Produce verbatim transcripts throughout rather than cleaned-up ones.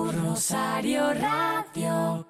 Rosario Radio.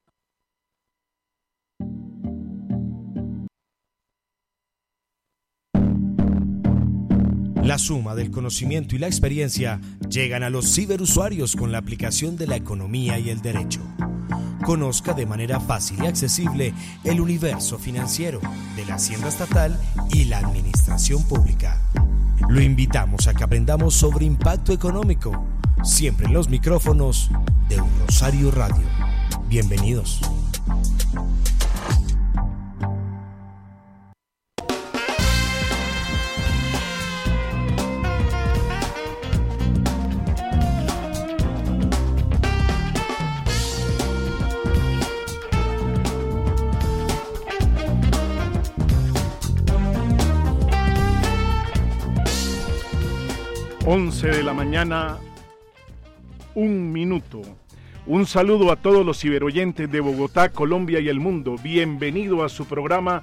La suma del conocimiento y la experiencia llegan a los ciberusuarios con la aplicación de la economía y el derecho. Conozca de manera fácil y accesible el universo financiero de la Hacienda Estatal y la Administración Pública. Lo invitamos a que aprendamos sobre impacto económico, siempre en los micrófonos de Un Rosario Radio. Bienvenidos. once de la mañana, un minuto. Un saludo a todos los ciberoyentes de Bogotá, Colombia y el mundo. Bienvenido a su programa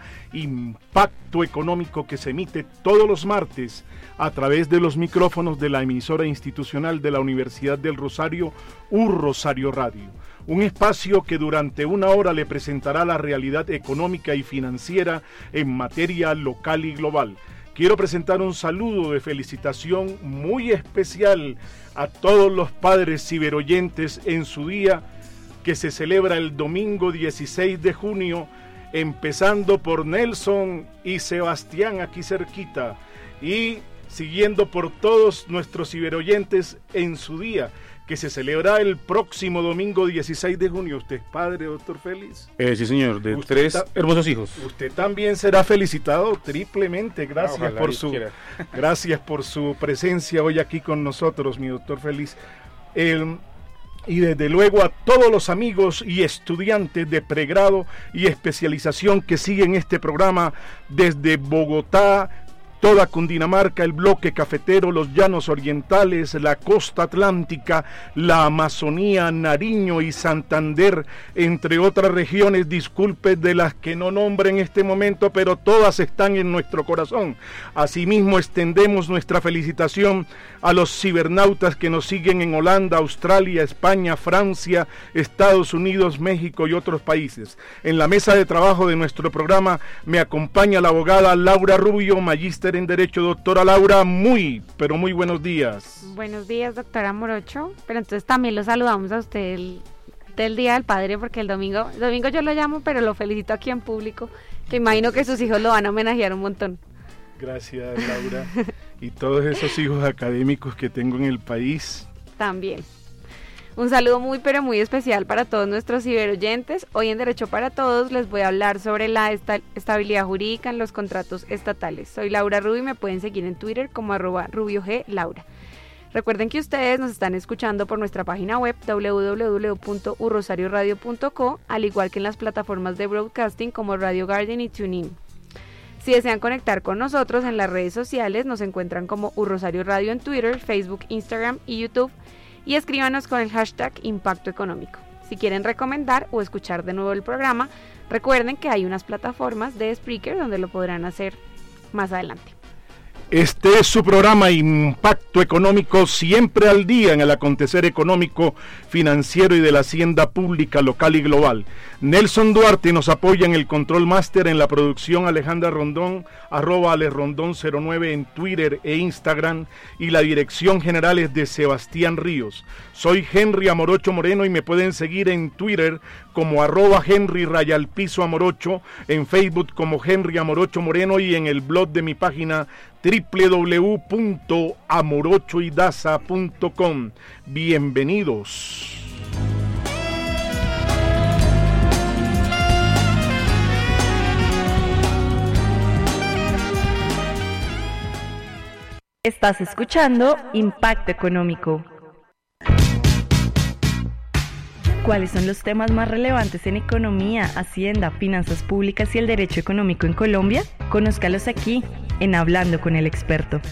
Impacto Económico, que se emite todos los martes a través de los micrófonos de la emisora institucional de la Universidad del Rosario, Un Rosario Radio. Un espacio que durante una hora le presentará la realidad económica y financiera en materia local y global. Quiero presentar un saludo de felicitación muy especial a todos los padres ciberoyentes en su día que se celebra el domingo dieciséis de junio, empezando por Nelson y Sebastián aquí cerquita y siguiendo por todos nuestros ciberoyentes en su día, que se celebra el próximo domingo dieciséis de junio. ¿Usted es padre, doctor Félix? Eh, sí, señor, de tres ta- hermosos hijos. Usted también será felicitado triplemente. Gracias, por su, gracias por su presencia hoy aquí con nosotros, mi doctor Félix. Eh, y desde luego a todos los amigos y estudiantes de pregrado y especialización que siguen este programa desde Bogotá, toda Cundinamarca, el bloque cafetero, los llanos orientales, la costa atlántica, la Amazonía, Nariño y Santander, entre otras regiones, disculpe de las que no nombre en este momento, pero todas están en nuestro corazón. Asimismo, extendemos nuestra felicitación a los cibernautas que nos siguen en Holanda, Australia, España, Francia, Estados Unidos, México y otros países. En la mesa de trabajo de nuestro programa me acompaña la abogada Laura Rubio, magíster en Derecho. Doctora Laura, muy, pero muy buenos días. Buenos días, doctora Morocho, pero entonces también lo saludamos a usted el, del Día del Padre, porque el domingo, el domingo yo lo llamo, pero lo felicito aquí en público, que imagino que sus hijos lo van a homenajear un montón. Gracias, Laura. Y todos esos hijos académicos que tengo en el país. También. Un saludo muy pero muy especial para todos nuestros ciberoyentes. Hoy en Derecho para Todos les voy a hablar sobre la esta- estabilidad jurídica en los contratos estatales. Soy Laura Rubio y me pueden seguir en Twitter como arroba rubioglaura. Recuerden que ustedes nos están escuchando por nuestra página web doble u doble u doble u punto u rosario radio punto co, al igual que en las plataformas de broadcasting como Radio Garden y TuneIn. Si desean conectar con nosotros en las redes sociales, nos encuentran como U Rosario Radio en Twitter, Facebook, Instagram y YouTube, y escríbanos con el hashtag Impacto Económico. Si quieren recomendar o escuchar de nuevo el programa, recuerden que hay unas plataformas de Spreaker donde lo podrán hacer más adelante. Este es su programa Impacto Económico, siempre al día en el acontecer económico, financiero y de la hacienda pública local y global. Nelson Duarte nos apoya en el control máster, en la producción Alejandra Rondón, arroba Ale Rondón cero nueve en Twitter e Instagram, y la dirección general es de Sebastián Ríos. Soy Henry Amorocho Moreno y me pueden seguir en Twitter como arroba Henry Rayalpizo Amorocho, en Facebook como Henry Amorocho Moreno y en el blog de mi página doble u doble u doble u punto amorochoidaza punto com. Bienvenidos. Estás escuchando Impacto Económico. ¿Cuáles son los temas más relevantes en economía, hacienda, finanzas públicas y el derecho económico en Colombia? Conózcalos aquí, en Hablando con el Experto.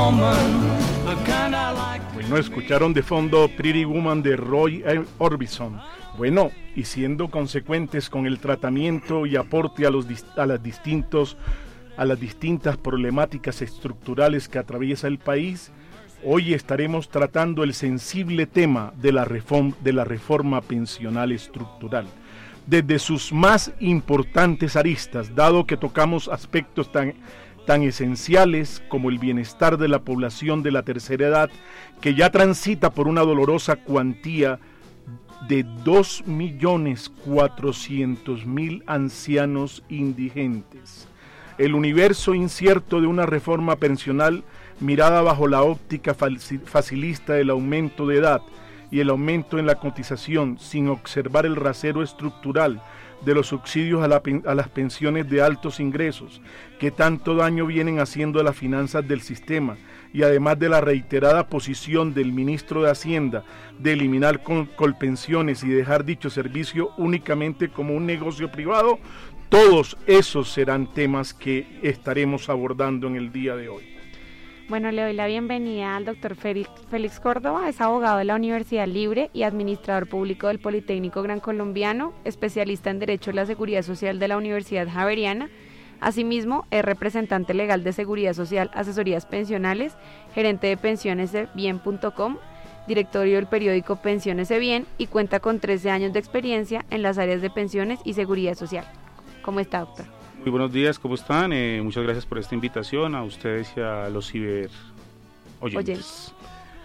Bueno, escucharon de fondo Pretty Woman de Roy Orbison. Bueno, y siendo consecuentes con el tratamiento y aporte a los a las distintos a las distintas problemáticas estructurales que atraviesa el país, hoy estaremos tratando el sensible tema de la reforma, de la reforma pensional estructural, desde sus más importantes aristas, dado que tocamos aspectos tan, tan esenciales como el bienestar de la población de la tercera edad, que ya transita por una dolorosa cuantía de dos millones cuatrocientos mil ancianos indigentes. El universo incierto de una reforma pensional mirada bajo la óptica facilista del aumento de edad y el aumento en la cotización, sin observar el rasero estructural de los subsidios a, la, a las pensiones de altos ingresos, que tanto daño vienen haciendo a las finanzas del sistema, y además de la reiterada posición del ministro de Hacienda de eliminar col, colpensiones y dejar dicho servicio únicamente como un negocio privado, todos esos serán temas que estaremos abordando en el día de hoy. Bueno, le doy la bienvenida al doctor Félix, Félix Córdoba, es abogado de la Universidad Libre y administrador público del Politécnico Gran Colombiano, especialista en Derecho de la Seguridad Social de la Universidad Javeriana. Asimismo, es representante legal de Seguridad Social, Asesorías Pensionales, gerente de pensiones de bien punto com, directorio del periódico Pensiones de Bien y cuenta con trece años de experiencia en las áreas de pensiones y seguridad social. ¿Cómo está, doctor? Muy buenos días, ¿cómo están? Eh, muchas gracias por esta invitación a ustedes y a los ciber oyentes. oyentes.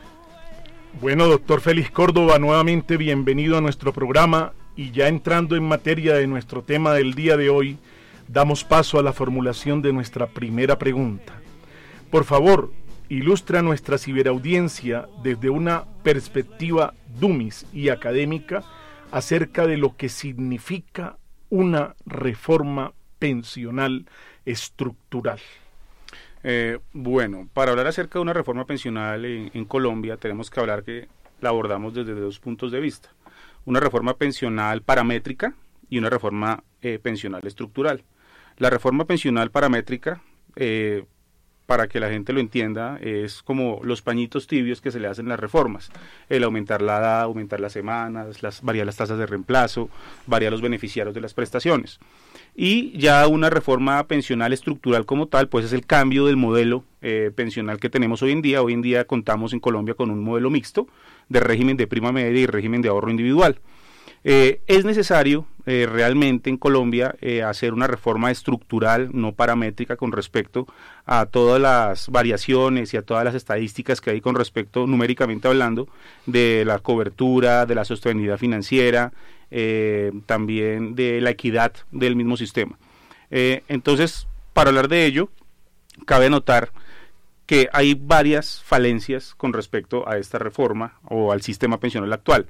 Bueno, doctor Félix Córdoba, nuevamente bienvenido a nuestro programa, y ya entrando en materia de nuestro tema del día de hoy, damos paso a la formulación de nuestra primera pregunta. Por favor, ilustra a nuestra ciberaudiencia desde una perspectiva dummies y académica acerca de lo que significa una reforma pensional estructural. Eh, bueno, para hablar acerca de una reforma pensional en, en Colombia tenemos que hablar que la abordamos desde dos puntos de vista: una reforma pensional paramétrica y una reforma eh, pensional estructural. La reforma pensional paramétrica, eh, para que la gente lo entienda, es como los pañitos tibios que se le hacen las reformas: el aumentar la edad, aumentar las semanas, las, variar las tasas de reemplazo, variar los beneficiarios de las prestaciones. Y ya una reforma pensional estructural como tal, pues es el cambio del modelo eh, pensional que tenemos hoy en día. Hoy en día contamos en Colombia con un modelo mixto de régimen de prima media y régimen de ahorro individual. Eh, es necesario eh, realmente en Colombia eh, hacer una reforma estructural, no paramétrica, con respecto a todas las variaciones y a todas las estadísticas que hay con respecto, numéricamente hablando, de la cobertura, de la sostenibilidad financiera, eh, también de la equidad del mismo sistema. Eh, entonces, para hablar de ello, cabe notar que hay varias falencias con respecto a esta reforma o al sistema pensional actual.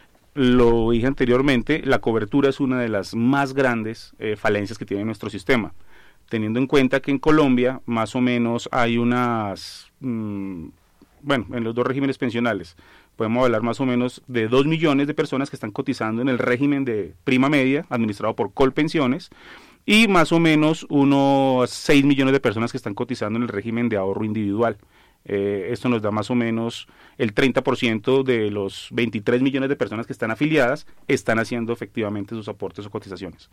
Lo dije anteriormente, la cobertura es una de las más grandes eh, falencias que tiene nuestro sistema, teniendo en cuenta que en Colombia más o menos hay unas, mmm, bueno, en los dos regímenes pensionales, podemos hablar más o menos de dos millones de personas que están cotizando en el régimen de prima media, administrado por Colpensiones, y más o menos unos seis millones de personas que están cotizando en el régimen de ahorro individual. Eh, esto nos da más o menos el treinta por ciento de los veintitrés millones de personas que están afiliadas, están haciendo efectivamente sus aportes o cotizaciones.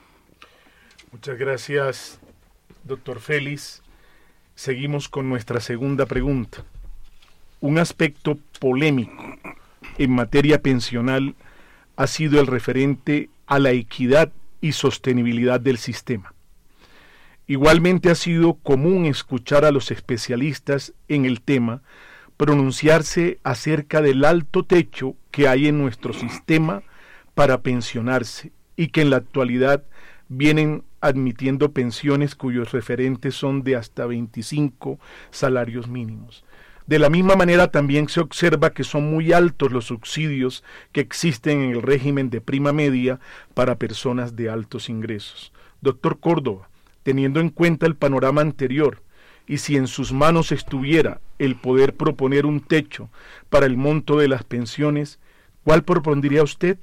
Muchas gracias, doctor Félix. Seguimos con nuestra segunda pregunta. Un aspecto polémico en materia pensional ha sido el referente a la equidad y sostenibilidad del sistema. Igualmente ha sido común escuchar a los especialistas en el tema pronunciarse acerca del alto techo que hay en nuestro sistema para pensionarse y que en la actualidad vienen admitiendo pensiones cuyos referentes son de hasta veinticinco salarios mínimos. De la misma manera también se observa que son muy altos los subsidios que existen en el régimen de prima media para personas de altos ingresos. Doctor Córdoba, teniendo en cuenta el panorama anterior, y si en sus manos estuviera el poder proponer un techo para el monto de las pensiones, ¿cuál propondría usted?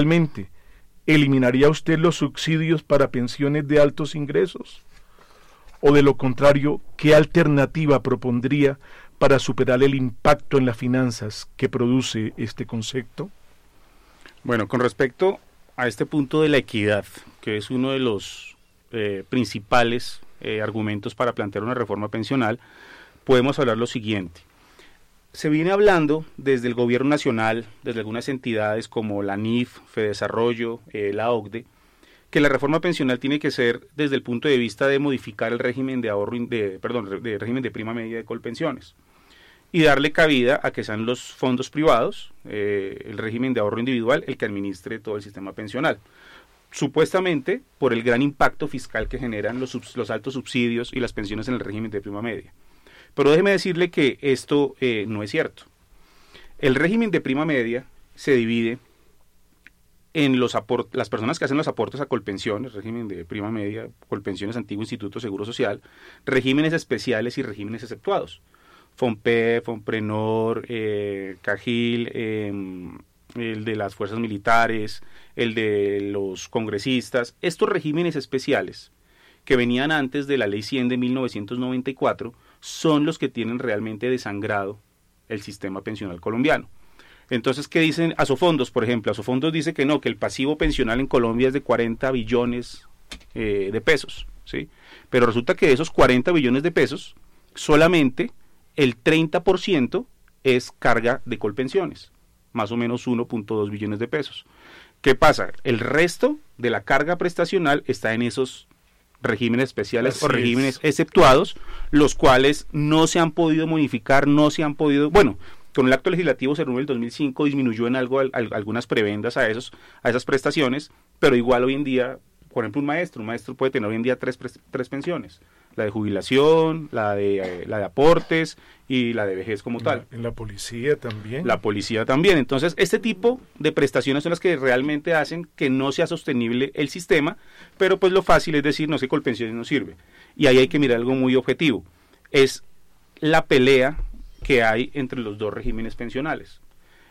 Igualmente, ¿eliminaría usted los subsidios para pensiones de altos ingresos? O de lo contrario, ¿qué alternativa propondría para superar el impacto en las finanzas que produce este concepto? Bueno, con respecto a este punto de la equidad, que es uno de los eh, principales eh, argumentos para plantear una reforma pensional, podemos hablar lo siguiente. Se viene hablando desde el gobierno nacional, desde algunas entidades como la N I F, Fedesarrollo, eh, la O C D E, que la reforma pensional tiene que ser desde el punto de vista de modificar el régimen de ahorro, de, perdón, de régimen de prima media de Colpensiones y darle cabida a que sean los fondos privados, eh, el régimen de ahorro individual, el que administre todo el sistema pensional. Supuestamente por el gran impacto fiscal que generan los, los altos subsidios y las pensiones en el régimen de prima media. Pero déjeme decirle que esto eh, no es cierto. El régimen de prima media se divide en los aport- las personas que hacen los aportes a Colpensiones, régimen de prima media, Colpensiones, Antiguo Instituto Seguro Social, regímenes especiales y regímenes exceptuados. FONPE, FONPRENOR, eh, CAJIL, eh, el de las fuerzas militares, el de los congresistas. Estos regímenes especiales que venían antes de la Ley cien de mil novecientos noventa y cuatro son los que tienen realmente desangrado el sistema pensional colombiano. Entonces, ¿qué dicen Asofondos, por ejemplo? Asofondos dice que no, que el pasivo pensional en Colombia es de cuarenta billones eh, de pesos, ¿sí? Pero resulta que de esos cuarenta billones de pesos, solamente el treinta por ciento es carga de Colpensiones, más o menos uno punto dos billones de pesos. ¿Qué pasa? El resto de la carga prestacional está en esos regímenes especiales Así o regímenes es. exceptuados, los cuales no se han podido modificar, no se han podido, bueno, con el acto legislativo cero nueve del dos mil cinco disminuyó en algo al, al, algunas prebendas a esos a esas prestaciones, pero igual hoy en día, por ejemplo, un maestro, un maestro puede tener hoy en día tres, tres pensiones, la de jubilación, la de eh, la de aportes y la de vejez como tal. En la policía también. La policía también. Entonces, este tipo de prestaciones son las que realmente hacen que no sea sostenible el sistema, pero pues lo fácil es decir, no sé, Colpensiones no sirve. Y ahí hay que mirar algo muy objetivo. Es la pelea que hay entre los dos regímenes pensionales.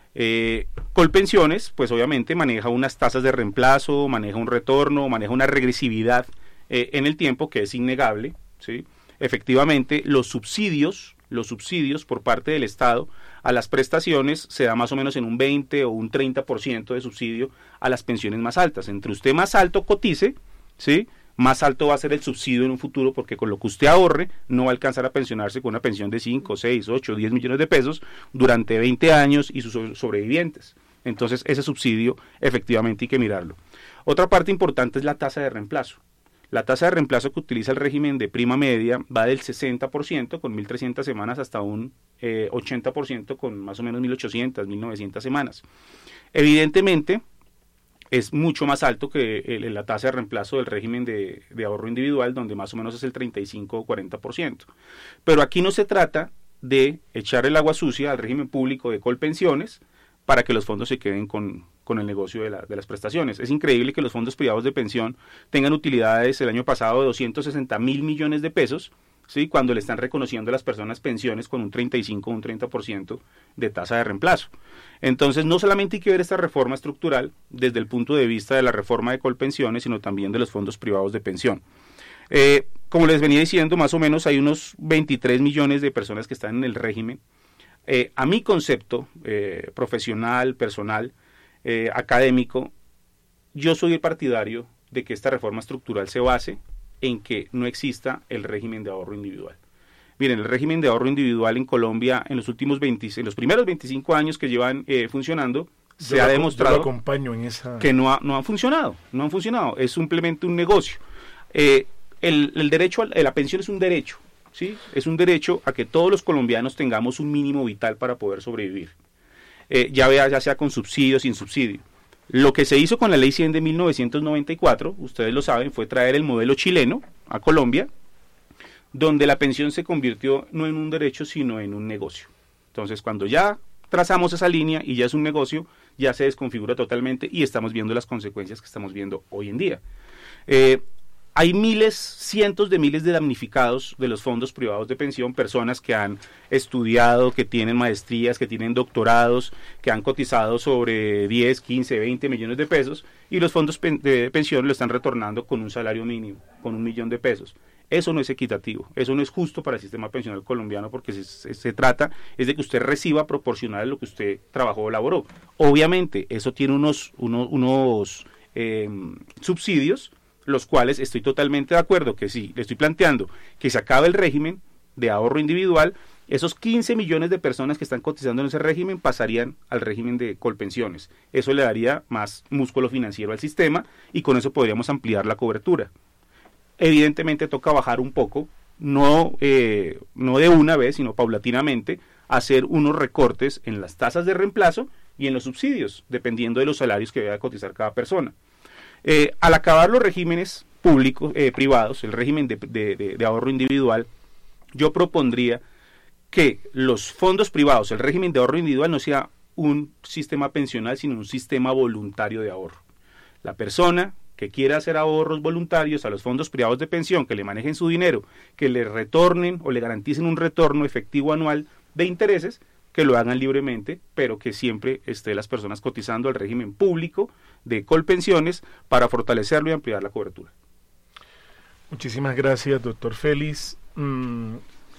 Eh, Colpensiones, pues obviamente maneja unas tasas de reemplazo, maneja un retorno, maneja una regresividad eh, en el tiempo que es innegable, ¿sí? Efectivamente, los subsidios, los subsidios por parte del Estado a las prestaciones se da más o menos en un veinte o un treinta por ciento de subsidio a las pensiones más altas. Entre usted más alto cotice, ¿sí?, más alto va a ser el subsidio en un futuro, porque con lo que usted ahorre no va a alcanzar a pensionarse con una pensión de cinco, seis, ocho, diez millones de pesos durante veinte años y sus sobrevivientes. Entonces ese subsidio efectivamente hay que mirarlo. Otra parte importante es la tasa de reemplazo. La tasa de reemplazo que utiliza el régimen de prima media va del sesenta por ciento con mil trescientas semanas hasta un eh, ochenta por ciento con más o menos mil ochocientas, mil novecientas semanas. Evidentemente es mucho más alto que el, la tasa de reemplazo del régimen de, de ahorro individual, donde más o menos es el treinta y cinco o cuarenta por ciento. Pero aquí no se trata de echar el agua sucia al régimen público de Colpensiones para que los fondos se queden con, con el negocio de, la, de las prestaciones. Es increíble que los fondos privados de pensión tengan utilidades el año pasado de doscientos sesenta mil millones de pesos, ¿sí?, cuando le están reconociendo a las personas pensiones con un treinta y cinco o un treinta por ciento de tasa de reemplazo. Entonces, no solamente hay que ver esta reforma estructural desde el punto de vista de la reforma de Colpensiones, sino también de los fondos privados de pensión. Eh, como les venía diciendo, más o menos hay unos veintitrés millones de personas que están en el régimen. Eh, a mi concepto eh, profesional, personal, eh, académico, yo soy el partidario de que esta reforma estructural se base en que no exista el régimen de ahorro individual. Miren, el régimen de ahorro individual en Colombia en los últimos veinte, en los primeros veinticinco años que llevan eh, funcionando, se yo ha lo, demostrado yo lo acompaño en esa... que no, ha, no han funcionado, no han funcionado, es simplemente un negocio. Eh, el, el derecho a la pensión es un derecho, ¿sí? Es un derecho a que todos los colombianos tengamos un mínimo vital para poder sobrevivir, eh, ya, vea, ya sea con subsidio o sin subsidio. Lo que se hizo con la Ley cien de mil novecientos noventa y cuatro, ustedes lo saben, fue traer el modelo chileno a Colombia, donde la pensión se convirtió no en un derecho, sino en un negocio. Entonces, cuando ya trazamos esa línea y ya es un negocio, ya se desconfigura totalmente y estamos viendo las consecuencias que estamos viendo hoy en día. Eh, hay miles, cientos de miles de damnificados de los fondos privados de pensión, personas que han estudiado, que tienen maestrías, que tienen doctorados, que han cotizado sobre diez, quince, veinte millones de pesos y los fondos pen- de pensión lo están retornando con un salario mínimo, con un millón de pesos. Eso no es equitativo, eso no es justo para el sistema pensional colombiano, porque se, se, se trata es de que usted reciba proporcional a lo que usted trabajó o laboró. Obviamente, eso tiene unos, unos, unos eh, subsidios, los cuales estoy totalmente de acuerdo que sí, le estoy planteando que se acabe el régimen de ahorro individual. Esos quince millones de personas que están cotizando en ese régimen pasarían al régimen de colpensiones. Eso le daría más músculo financiero al sistema y con eso podríamos ampliar la cobertura. Evidentemente toca bajar un poco, no, eh, no de una vez, sino paulatinamente, hacer unos recortes en las tasas de reemplazo y en los subsidios, dependiendo de los salarios que deba cotizar cada persona. Eh, al acabar los regímenes públicos, eh, privados, el régimen de, de, de, de ahorro individual, yo propondría que los fondos privados, el régimen de ahorro individual no sea un sistema pensional, sino un sistema voluntario de ahorro. La persona que quiera hacer ahorros voluntarios a los fondos privados de pensión, que le manejen su dinero, que le retornen o le garanticen un retorno efectivo anual de intereses, que lo hagan libremente, pero que siempre esté las personas cotizando al régimen público de colpensiones para fortalecerlo y ampliar la cobertura. Muchísimas gracias, doctor Félix. Mm,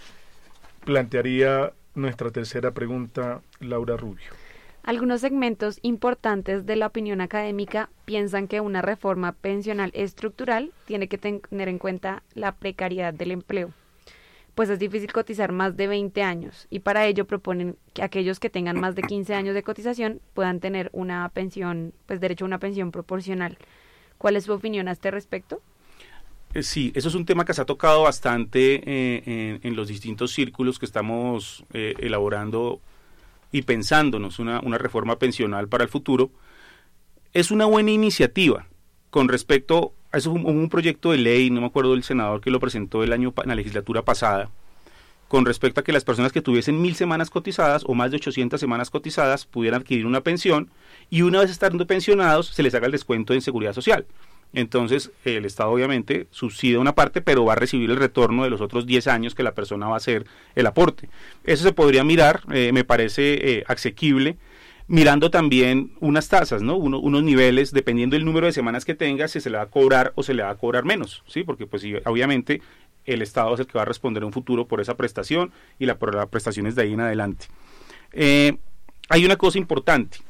plantearía nuestra tercera pregunta, Laura Rubio. Algunos segmentos importantes de la opinión académica piensan que una reforma pensional estructural tiene que tener en cuenta la precariedad del empleo, pues es difícil cotizar más de veinte años y para ello proponen que aquellos que tengan más de quince años de cotización puedan tener una pensión, pues derecho a una pensión proporcional. ¿Cuál es su opinión a este respecto? Sí, eso es un tema que se ha tocado bastante eh, en, en los distintos círculos que estamos eh, elaborando y pensándonos una, una reforma pensional para el futuro. Es una buena iniciativa con respecto a eso, un, un proyecto de ley, no me acuerdo del senador que lo presentó el año en la legislatura pasada, con respecto a que las personas que tuviesen mil semanas cotizadas o más de ochocientas semanas cotizadas pudieran adquirir una pensión y una vez estando pensionados se les haga el descuento en seguridad social. Entonces el Estado obviamente subsidia una parte, pero va a recibir el retorno de los otros diez años que la persona va a hacer el aporte. Eso se podría mirar, eh, me parece eh, asequible, mirando también unas tasas, ¿no? Uno, unos niveles, dependiendo del número de semanas que tenga, si se le va a cobrar o se le va a cobrar menos, ¿sí? Porque pues sí, obviamente el Estado es el que va a responder en un futuro por esa prestación y la, por las prestaciones de ahí en adelante. Eh, hay una cosa importante,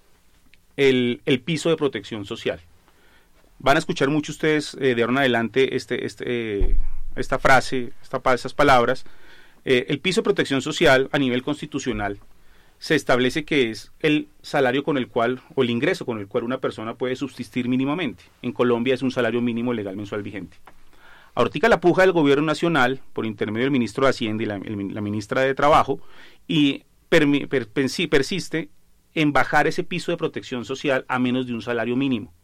el, el piso de protección social. Van a escuchar mucho ustedes eh, de ahora en adelante este, este, eh, esta frase, esta, estas palabras. Eh, el piso de protección social a nivel constitucional se establece que es el salario con el cual, o el ingreso con el cual una persona puede subsistir mínimamente. En Colombia es un salario mínimo legal mensual vigente. Ahorita la puja del gobierno nacional, por intermedio del ministro de Hacienda y la, el, la ministra de Trabajo, y per, per, persiste en bajar ese piso de protección social a menos de un salario mínimo.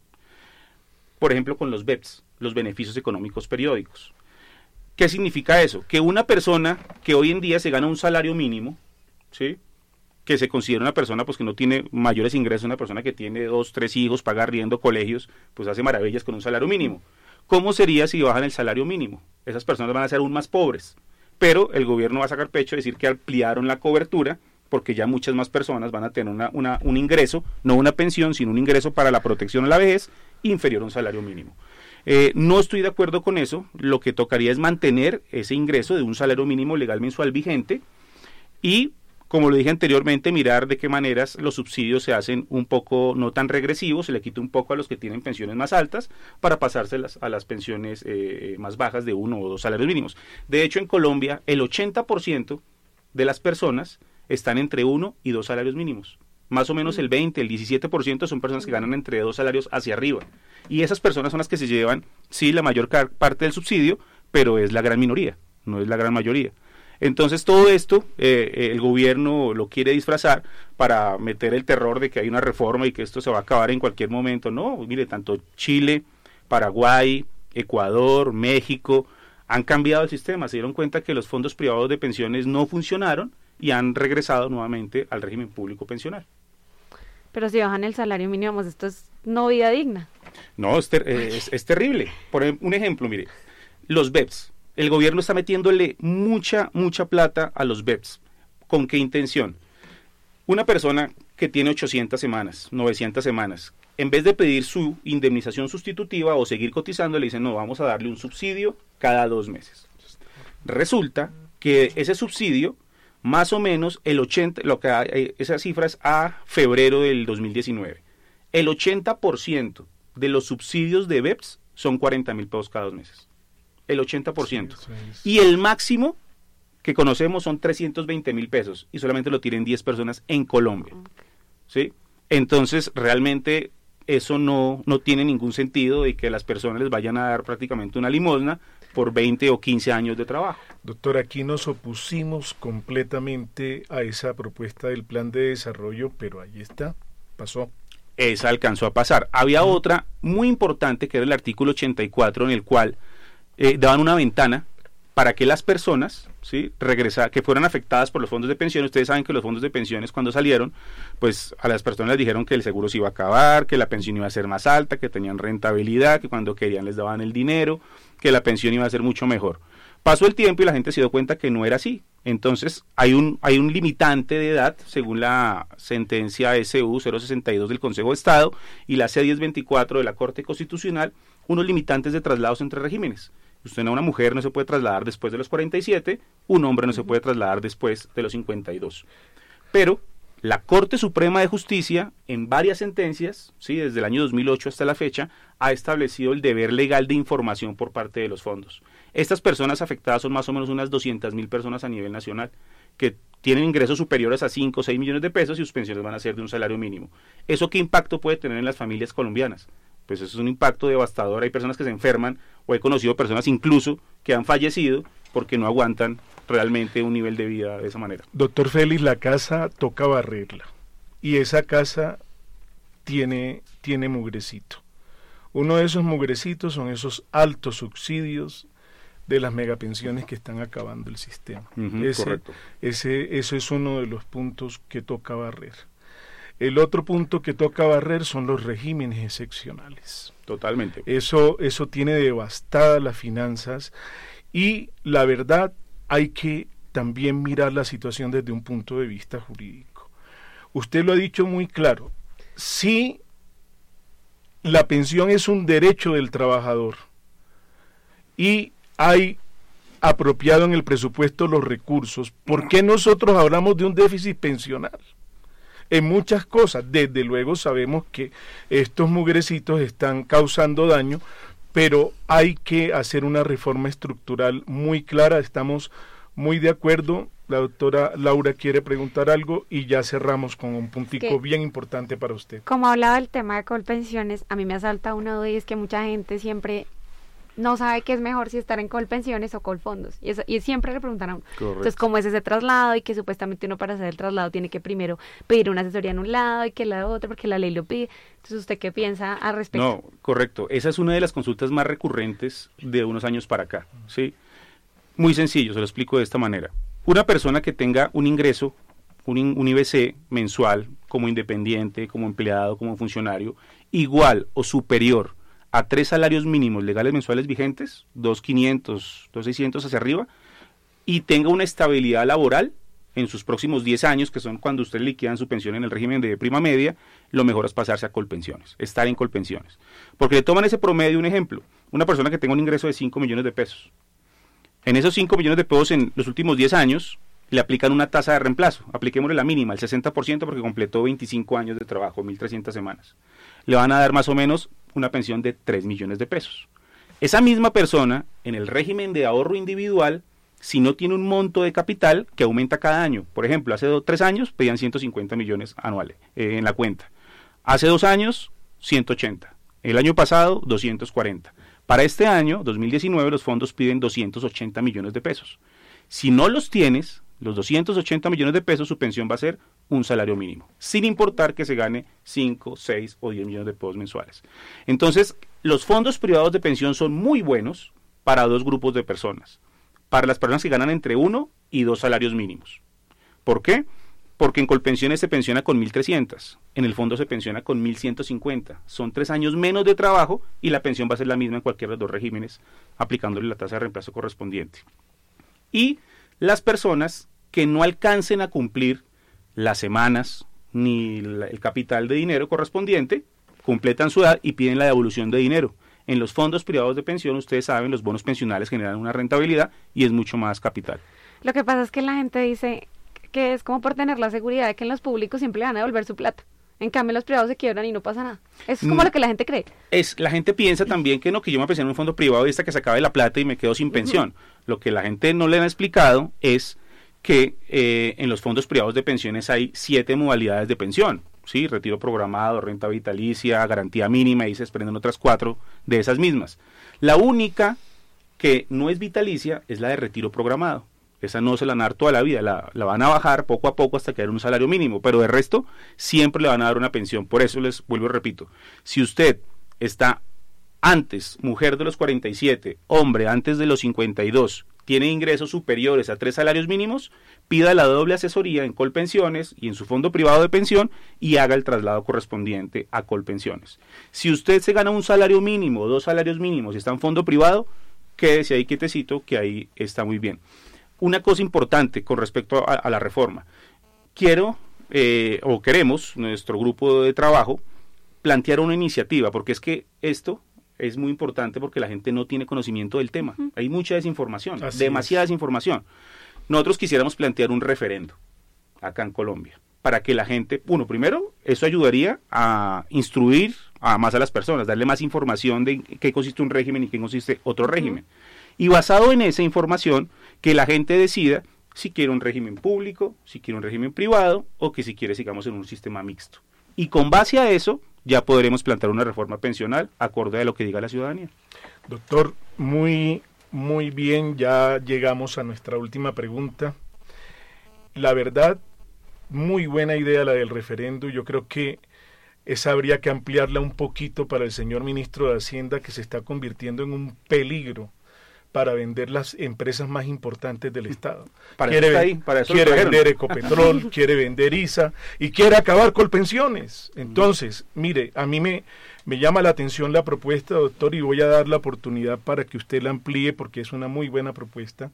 Por ejemplo, con los B E P S, los beneficios económicos periódicos. ¿Qué significa eso? Que una persona que hoy en día se gana un salario mínimo, ¿sí?, que se considera una persona pues que no tiene mayores ingresos, una persona que tiene dos, tres hijos, paga arriendo, colegios, pues hace maravillas con un salario mínimo. ¿Cómo sería si bajan el salario mínimo? Esas personas van a ser aún más pobres, pero el gobierno va a sacar pecho a decir que ampliaron la cobertura porque ya muchas más personas van a tener una, una, un ingreso, no una pensión, sino un ingreso para la protección a la vejez inferior a un salario mínimo. Eh, no estoy de acuerdo con eso, lo que tocaría es mantener ese ingreso de un salario mínimo legal mensual vigente y, como lo dije anteriormente, mirar de qué maneras los subsidios se hacen un poco no tan regresivos, se le quita un poco a los que tienen pensiones más altas para pasárselas a las pensiones eh, más bajas de uno o dos salarios mínimos. De hecho, en Colombia, el ochenta por ciento de las personas están entre uno y dos salarios mínimos. Más o menos el veinte, el diecisiete por ciento son personas que ganan entre dos salarios hacia arriba. Y esas personas son las que se llevan, sí, la mayor parte del subsidio, pero es la gran minoría, no es la gran mayoría. Entonces todo esto eh, el gobierno lo quiere disfrazar para meter el terror de que hay una reforma y que esto se va a acabar en cualquier momento. No, mire, tanto Chile, Paraguay, Ecuador, México han cambiado el sistema, se dieron cuenta que los fondos privados de pensiones no funcionaron y han regresado nuevamente al régimen público pensional. Pero si bajan el salario mínimo, esto es no vida digna. No, es, ter es, es terrible. Por ejemplo, un ejemplo, mire, los B E P S. El gobierno está metiéndole mucha, mucha plata a los B E P S. ¿Con qué intención? Una persona que tiene ochocientas semanas, novecientas semanas, en vez de pedir su indemnización sustitutiva o seguir cotizando, le dicen, no, vamos a darle un subsidio cada dos meses. Resulta que ese subsidio, más o menos, el ochenta, lo que hay, esa cifra es a febrero del dos mil diecinueve, el ochenta por ciento de los subsidios de B E P S son cuarenta mil pesos cada dos meses. El ochenta por ciento. Sí, es... Y el máximo que conocemos son trescientos veinte mil pesos y solamente lo tienen diez personas en Colombia. ¿Sí? Entonces, realmente eso no, no tiene ningún sentido de que las personas les vayan a dar prácticamente una limosna por veinte o quince años de trabajo. Doctor, aquí nos opusimos completamente a esa propuesta del plan de desarrollo, pero ahí está, pasó. Esa alcanzó a pasar. Había uh-huh. otra muy importante que era el artículo ochenta y cuatro, en el cual eh, daban una ventana para que las personas, ¿sí?, regresa, que fueran afectadas por los fondos de pensiones. Ustedes saben que los fondos de pensiones, cuando salieron, pues a las personas les dijeron que el seguro se iba a acabar, que la pensión iba a ser más alta, que tenían rentabilidad, que cuando querían les daban el dinero, que la pensión iba a ser mucho mejor. Pasó el tiempo y la gente se dio cuenta que no era así. Entonces hay un hay un limitante de edad, según la sentencia S U cero sesenta y dos del Consejo de Estado y la C diez veinticuatro de la Corte Constitucional, unos limitantes de traslados entre regímenes. Usted, una mujer no se puede trasladar después de los cuarenta y siete, un hombre no se puede trasladar después de los cincuenta y dos. Pero la Corte Suprema de Justicia, en varias sentencias, sí, desde el año dos mil ocho hasta la fecha, ha establecido el deber legal de información por parte de los fondos. Estas personas afectadas son más o menos unas doscientas mil personas a nivel nacional, que tienen ingresos superiores a cinco o seis millones de pesos y sus pensiones van a ser de un salario mínimo. ¿Eso qué impacto puede tener en las familias colombianas? Pues eso es un impacto devastador. Hay personas que se enferman, o he conocido personas incluso que han fallecido porque no aguantan realmente un nivel de vida de esa manera. Doctor Félix, la casa toca barrerla, y esa casa tiene, tiene mugrecito. Uno de esos mugrecitos son esos altos subsidios de las megapensiones que están acabando el sistema. Uh-huh, ese, correcto. Ese, eso es uno de los puntos que toca barrer. El otro punto que toca barrer son los regímenes excepcionales. Totalmente. Eso, eso tiene devastadas las finanzas, y la verdad hay que también mirar la situación desde un punto de vista jurídico. Usted lo ha dicho muy claro, si la pensión es un derecho del trabajador y hay apropiado en el presupuesto los recursos, ¿por qué nosotros hablamos de un déficit pensional? En muchas cosas, desde luego sabemos que estos mugrecitos están causando daño, pero hay que hacer una reforma estructural muy clara. Estamos muy de acuerdo. La doctora Laura quiere preguntar algo y ya cerramos con un puntico que, bien importante para usted. Como hablaba del tema de Colpensiones, a mí me asalta una duda, y es que mucha gente siempre no sabe qué es mejor, si estar en Colpensiones o Colfondos, y eso, y siempre le preguntan a uno. Correcto. Entonces, ¿cómo es ese traslado? Y que supuestamente uno, para hacer el traslado, tiene que primero pedir una asesoría en un lado y que la otra, porque la ley lo pide. Entonces, ¿usted qué piensa al respecto? No, correcto. Esa es una de las consultas más recurrentes de unos años para acá, ¿sí? Muy sencillo, se lo explico de esta manera. Una persona que tenga un ingreso, un, un I B C mensual, como independiente, como empleado, como funcionario, igual o superior a tres salarios mínimos legales mensuales vigentes, dos mil quinientos, dos mil seiscientos hacia arriba, y tenga una estabilidad laboral en sus próximos diez años, que son cuando ustedes liquidan su pensión en el régimen de prima media, lo mejor es pasarse a Colpensiones, estar en Colpensiones. Porque le toman ese promedio, un ejemplo, una persona que tenga un ingreso de cinco millones de pesos. En esos cinco millones de pesos en los últimos diez años, le aplican una tasa de reemplazo, apliquémosle la mínima, el sesenta por ciento, porque completó veinticinco años de trabajo, mil trescientas semanas. Le van a dar más o menos una pensión de tres millones de pesos. Esa misma persona, en el régimen de ahorro individual, si no tiene un monto de capital que aumenta cada año, por ejemplo, hace dos, tres años pedían ciento cincuenta millones anuales eh, en la cuenta. Hace dos años, ciento ochenta. El año pasado, doscientos cuarenta. Para este año, dos mil diecinueve, los fondos piden doscientos ochenta millones de pesos. Si no los tienes, los doscientos ochenta millones de pesos, su pensión va a ser un salario mínimo, sin importar que se gane cinco, seis o diez millones de pesos mensuales. Entonces, los fondos privados de pensión son muy buenos para dos grupos de personas. Para las personas que ganan entre uno y dos salarios mínimos. ¿Por qué? Porque en Colpensiones se pensiona con mil trescientos, en el fondo se pensiona con mil ciento cincuenta. Son tres años menos de trabajo y la pensión va a ser la misma en cualquiera de los dos regímenes, aplicándole la tasa de reemplazo correspondiente. Y las personas que no alcancen a cumplir las semanas ni la, el capital de dinero correspondiente, completan su edad y piden la devolución de dinero. En los fondos privados de pensión, ustedes saben, los bonos pensionales generan una rentabilidad y es mucho más capital. Lo que pasa es que la gente dice que es como por tener la seguridad de que en los públicos siempre le van a devolver su plata. En cambio, los privados se quiebran y no pasa nada. Eso es como mm. lo que la gente cree. Es, la gente piensa también que no, que yo me pensiono en un fondo privado y hasta que se acabe la plata y me quedo sin pensión. Uh-huh. Lo que la gente no le han explicado es que eh, en los fondos privados de pensiones hay siete modalidades de pensión. ¿Sí? Retiro programado, renta vitalicia, garantía mínima, y se desprenden otras cuatro de esas mismas. La única que no es vitalicia es la de retiro programado. Esa no se la van a dar toda la vida, la, la van a bajar poco a poco hasta quedar un salario mínimo, pero de resto siempre le van a dar una pensión. Por eso les vuelvo y repito, si usted está antes, mujer de los cuarenta y siete, hombre antes de los cincuenta y dos, tiene ingresos superiores a tres salarios mínimos, pida la doble asesoría en Colpensiones y en su fondo privado de pensión y haga el traslado correspondiente a Colpensiones. Si usted se gana un salario mínimo, dos salarios mínimos y está en fondo privado, quédese ahí quietecito, que ahí está muy bien. Una cosa importante con respecto a, a la reforma. Quiero, eh, o queremos, nuestro grupo de trabajo, plantear una iniciativa, porque es que esto es muy importante porque la gente no tiene conocimiento del tema. Uh-huh. Hay mucha desinformación, Así demasiada es. desinformación. Nosotros quisiéramos plantear un referendo acá en Colombia, para que la gente, uno, primero, eso ayudaría a instruir a más a las personas, darle más información de qué consiste un régimen y qué consiste otro uh-huh. régimen. Y basado en esa información, que la gente decida si quiere un régimen público, si quiere un régimen privado, o que si quiere sigamos en un sistema mixto. Y con base a eso, ya podremos plantear una reforma pensional acorde a lo que diga la ciudadanía. Doctor, muy, muy bien, ya llegamos a nuestra última pregunta. La verdad, muy buena idea la del referendo. Yo creo que esa habría que ampliarla un poquito para el señor ministro de Hacienda, que se está convirtiendo en un peligro para vender las empresas más importantes del Estado. Para quiere eso está ahí, para eso quiere vender Ecopetrol, quiere vender I S A y quiere acabar con pensiones. Entonces, mire, a mí me, me llama la atención la propuesta, doctor, y voy a dar la oportunidad para que usted la amplíe porque es una muy buena propuesta.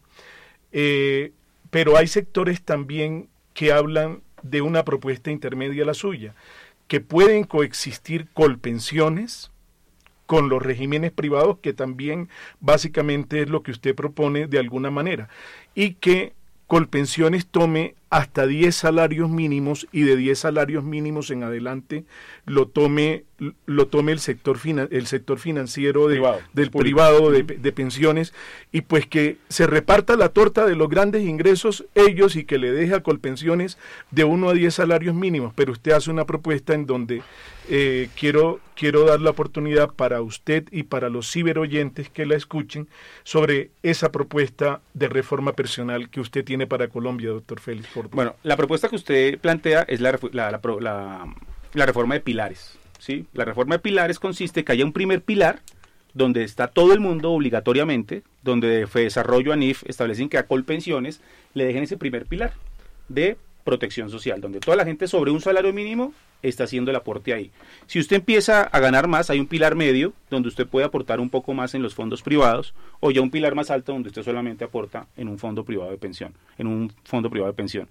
Eh, pero hay sectores también que hablan de una propuesta intermedia a la suya, que pueden coexistir Colpensiones con los regímenes privados, que también básicamente es lo que usted propone de alguna manera, y que Colpensiones tome hasta diez salarios mínimos y de diez salarios mínimos en adelante lo tome lo tome el sector finan, el sector financiero de, privado, del público. privado de, de pensiones, y pues que se reparta la torta de los grandes ingresos ellos y que le deje a Colpensiones de uno a diez salarios mínimos. Pero usted hace una propuesta en donde eh, quiero quiero dar la oportunidad para usted y para los ciberoyentes que la escuchen sobre esa propuesta de reforma personal que usted tiene para Colombia, doctor Félix Porto. Bueno, la propuesta que usted plantea es la, la, la, la, la reforma de pilares, ¿sí? La reforma de pilares consiste en que haya un primer pilar donde está todo el mundo obligatoriamente, donde FEDesarrollo, ANIF establecen que a Colpensiones le dejen ese primer pilar de protección social, donde toda la gente sobre un salario mínimo está haciendo el aporte ahí. Si usted empieza a ganar más, hay un pilar medio donde usted puede aportar un poco más en los fondos privados, o ya un pilar más alto donde usted solamente aporta en un fondo privado de pensión, en un fondo privado de pensión.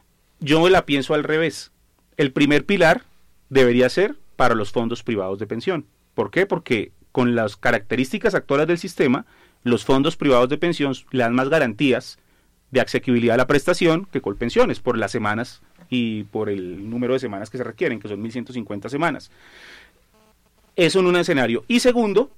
Yo la pienso al revés. El primer pilar debería ser para los fondos privados de pensión. ¿Por qué? Porque con las características actuales del sistema, los fondos privados de pensión le dan más garantías de asequibilidad a la prestación que Colpensiones, por las semanas y por el número de semanas que se requieren, que son mil ciento cincuenta semanas. Eso en un escenario. Y segundo,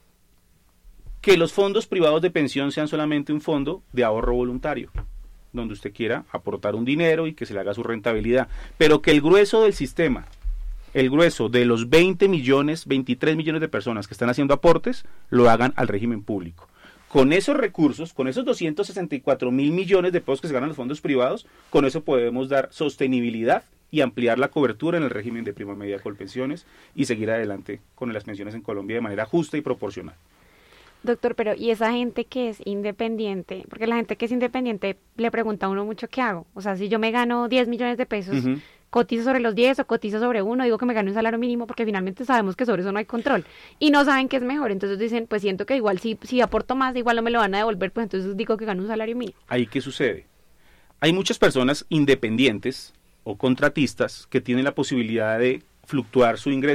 que los fondos privados de pensión sean solamente un fondo de ahorro voluntario, donde usted quiera aportar un dinero y que se le haga su rentabilidad, pero que el grueso del sistema, el grueso de los veinte millones, veintitrés millones de personas que están haciendo aportes, lo hagan al régimen público. Con esos recursos, con esos doscientos sesenta y cuatro mil millones de pesos que se ganan los fondos privados, con eso podemos dar sostenibilidad y ampliar la cobertura en el régimen de prima media Colpensiones y seguir adelante con las pensiones en Colombia de manera justa y proporcional. Doctor, pero ¿y esa gente que es independiente? Porque la gente que es independiente le pregunta a uno mucho qué hago. O sea, si yo me gano diez millones de pesos, uh-huh. cotizo sobre los diez o cotizo sobre uno, digo que me gano un salario mínimo, porque finalmente sabemos que sobre eso no hay control. Y no saben qué es mejor. Entonces dicen, pues siento que igual si, si aporto más, igual no me lo van a devolver, pues entonces digo que gano un salario mínimo. ¿Ahí qué sucede? Hay muchas personas independientes o contratistas que tienen la posibilidad de fluctuar su ingreso,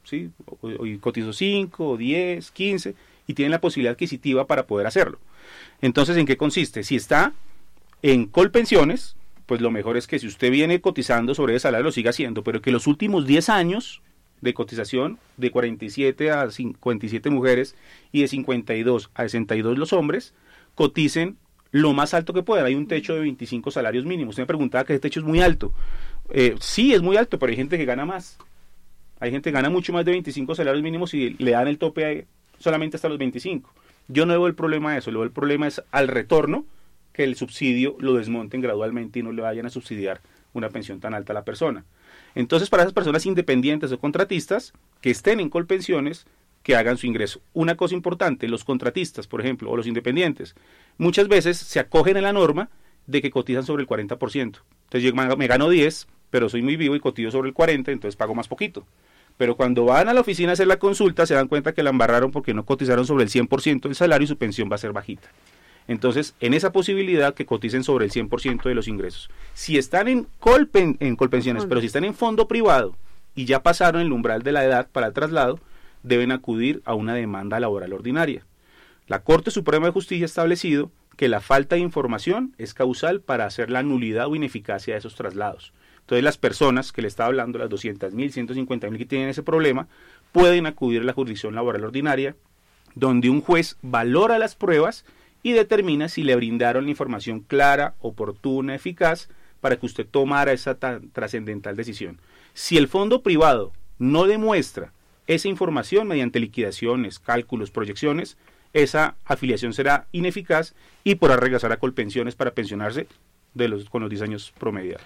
¿sí? Y cotizo cinco, diez, quince, y tienen la posibilidad adquisitiva para poder hacerlo. Entonces, ¿en qué consiste? Si está en Colpensiones, pues lo mejor es que si usted viene cotizando sobre ese salario lo siga haciendo, pero que los últimos diez años de cotización, de cuarenta y siete a cincuenta y siete mujeres y de cincuenta y dos a sesenta y dos los hombres, coticen lo más alto que puedan. Hay un techo de veinticinco salarios mínimos. Usted me preguntaba que ese techo es muy alto. Eh, sí, es muy alto, pero hay gente que gana más. Hay gente que gana mucho más de veinticinco salarios mínimos y le dan el tope solamente hasta los veinticinco. Yo no veo el problema de eso, le veo el problema es al retorno, que el subsidio lo desmonten gradualmente y no le vayan a subsidiar una pensión tan alta a la persona. Entonces, para esas personas independientes o contratistas que estén en Colpensiones, que hagan su ingreso. Una cosa importante, los contratistas, por ejemplo, o los independientes, muchas veces se acogen a la norma de que cotizan sobre el cuarenta por ciento. Entonces yo me gano diez, pero soy muy vivo y cotizo sobre el cuarenta, entonces pago más poquito. Pero cuando van a la oficina a hacer la consulta, se dan cuenta que la embarraron porque no cotizaron sobre el cien por ciento del salario y su pensión va a ser bajita. Entonces, en esa posibilidad que coticen sobre el cien por ciento de los ingresos. Si están en, Colpen, en Colpensiones, pero si están en fondo privado y ya pasaron el umbral de la edad para el traslado, deben acudir a una demanda laboral ordinaria. La Corte Suprema de Justicia ha establecido que la falta de información es causal para hacer la nulidad o ineficacia de esos traslados. Entonces, las personas que le estaba hablando, las doscientas mil, ciento cincuenta mil que tienen ese problema, pueden acudir a la jurisdicción laboral ordinaria, donde un juez valora las pruebas y determina si le brindaron la información clara, oportuna, eficaz, para que usted tomara esa tan trascendental decisión. Si el fondo privado no demuestra esa información mediante liquidaciones, cálculos, proyecciones, esa afiliación será ineficaz y podrá regresar a Colpensiones para pensionarse de los, con los diez años promediados.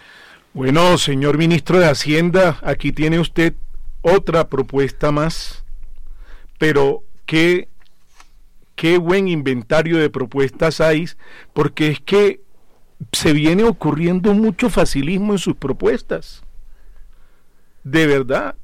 Bueno, señor ministro de Hacienda, aquí tiene usted otra propuesta más, pero qué, qué buen inventario de propuestas hay, porque es que se viene ocurriendo mucho facilismo en sus propuestas. De verdad.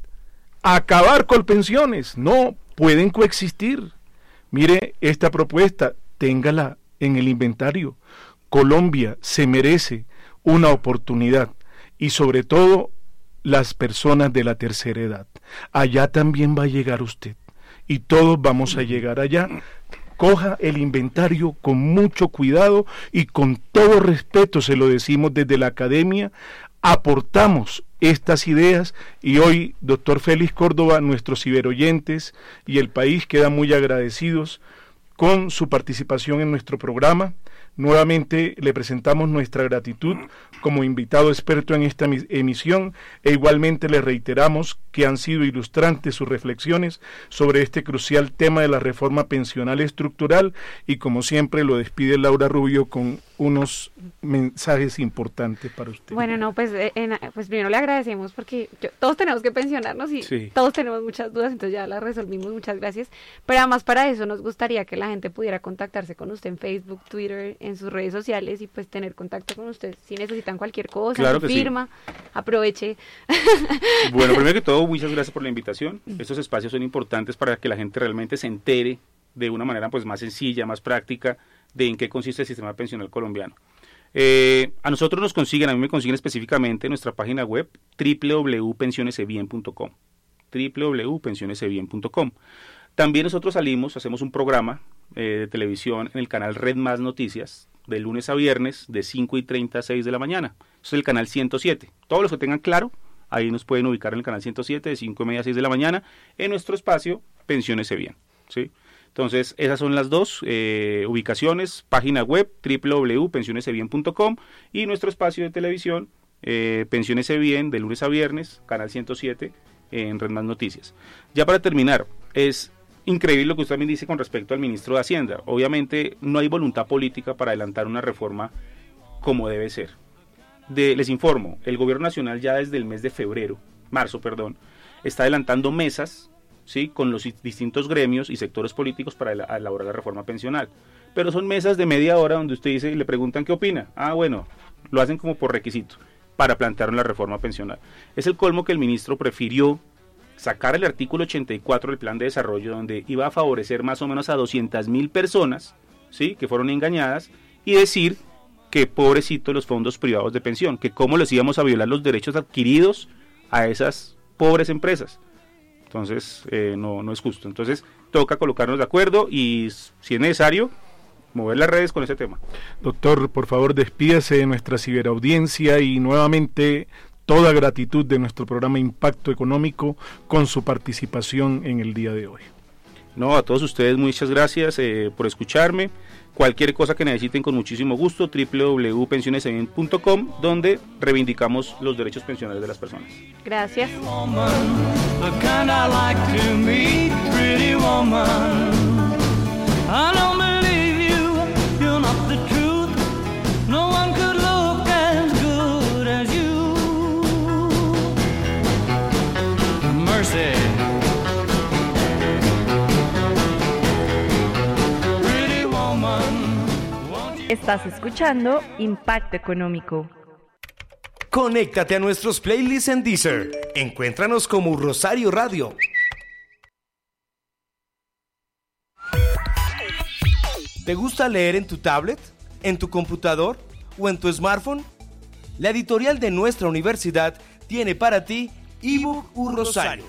Acabar Colpensiones, no, pueden coexistir. Mire, esta propuesta, téngala en el inventario. Colombia se merece una oportunidad y sobre todo las personas de la tercera edad. Allá también va a llegar usted y todos vamos a llegar allá. Coja el inventario con mucho cuidado y con todo respeto, se lo decimos desde la academia, aportamos estas ideas y hoy, doctor Félix Córdoba, nuestros ciberoyentes y el país quedan muy agradecidos con su participación en nuestro programa. Nuevamente le presentamos nuestra gratitud como invitado experto en esta emisión e igualmente le reiteramos que han sido ilustrantes sus reflexiones sobre este crucial tema de la reforma pensional estructural y como siempre lo despide Laura Rubio con unos mensajes importantes para usted. Bueno, no, pues, eh, en, pues primero le agradecemos porque yo, todos tenemos que pensionarnos y sí. Todos tenemos muchas dudas, entonces ya las resolvimos, muchas gracias. Pero además para eso nos gustaría que la gente pudiera contactarse con usted en Facebook, Twitter, en sus redes sociales y pues tener contacto con usted si necesitan cualquier cosa, claro su que firma, sí. Aproveche. Bueno, primero que todo, muchas gracias por la invitación. Estos espacios son importantes para que la gente realmente se entere de una manera pues más sencilla, más práctica, de en qué consiste el sistema pensional colombiano. Eh, a nosotros nos consiguen, a mí me consiguen específicamente en nuestra página web doble u doble u doble u punto pensiones e bien punto com doble u doble u doble u punto pensiones e bien punto com. También nosotros salimos, hacemos un programa eh, de televisión en el canal Red Más Noticias, de lunes a viernes, de cinco y treinta a seis de la mañana. Eso es el canal ciento siete. Todos los que tengan claro, ahí nos pueden ubicar en el canal ciento siete, de cinco y media a seis de la mañana, en nuestro espacio Pensiones e Bien, ¿sí? Entonces, esas son las dos eh, ubicaciones, página web doble u doble u doble u punto pensiones e bien punto com y nuestro espacio de televisión eh, Pensiones e Bien, de lunes a viernes, canal ciento siete, en Red Más Noticias. Ya para terminar, es increíble lo que usted también dice con respecto al ministro de Hacienda. Obviamente no hay voluntad política para adelantar una reforma como debe ser. De, les informo, el gobierno nacional ya desde el mes de febrero, marzo, perdón, está adelantando mesas, ¿sí?, con los distintos gremios y sectores políticos para elaborar la reforma pensional. Pero son mesas de media hora donde usted dice y le preguntan qué opina. Ah, bueno, lo hacen como por requisito para plantear la reforma pensional. Es el colmo que el ministro prefirió sacar el artículo ochenta y cuatro del plan de desarrollo, donde iba a favorecer más o menos a doscientas mil personas, ¿sí?, que fueron engañadas, y decir que pobrecitos los fondos privados de pensión, que cómo les íbamos a violar los derechos adquiridos a esas pobres empresas. Entonces, eh, no, no es justo. Entonces, toca colocarnos de acuerdo y, si es necesario, mover las redes con ese tema. Doctor, por favor, despídase de nuestra ciberaudiencia y nuevamente toda gratitud de nuestro programa Impacto Económico con su participación en el día de hoy. No, a todos ustedes muchas gracias eh, por escucharme. Cualquier cosa que necesiten, con muchísimo gusto, doble u doble u doble u punto pensiones se ven punto com, donde reivindicamos los derechos pensionales de las personas. Gracias. Estás escuchando Impacto Económico. Conéctate a nuestros playlists en Deezer. Encuéntranos como Rosario Radio. ¿Te gusta leer en tu tablet, en tu computador o en tu smartphone? La editorial de nuestra universidad tiene para ti ebook U Rosario,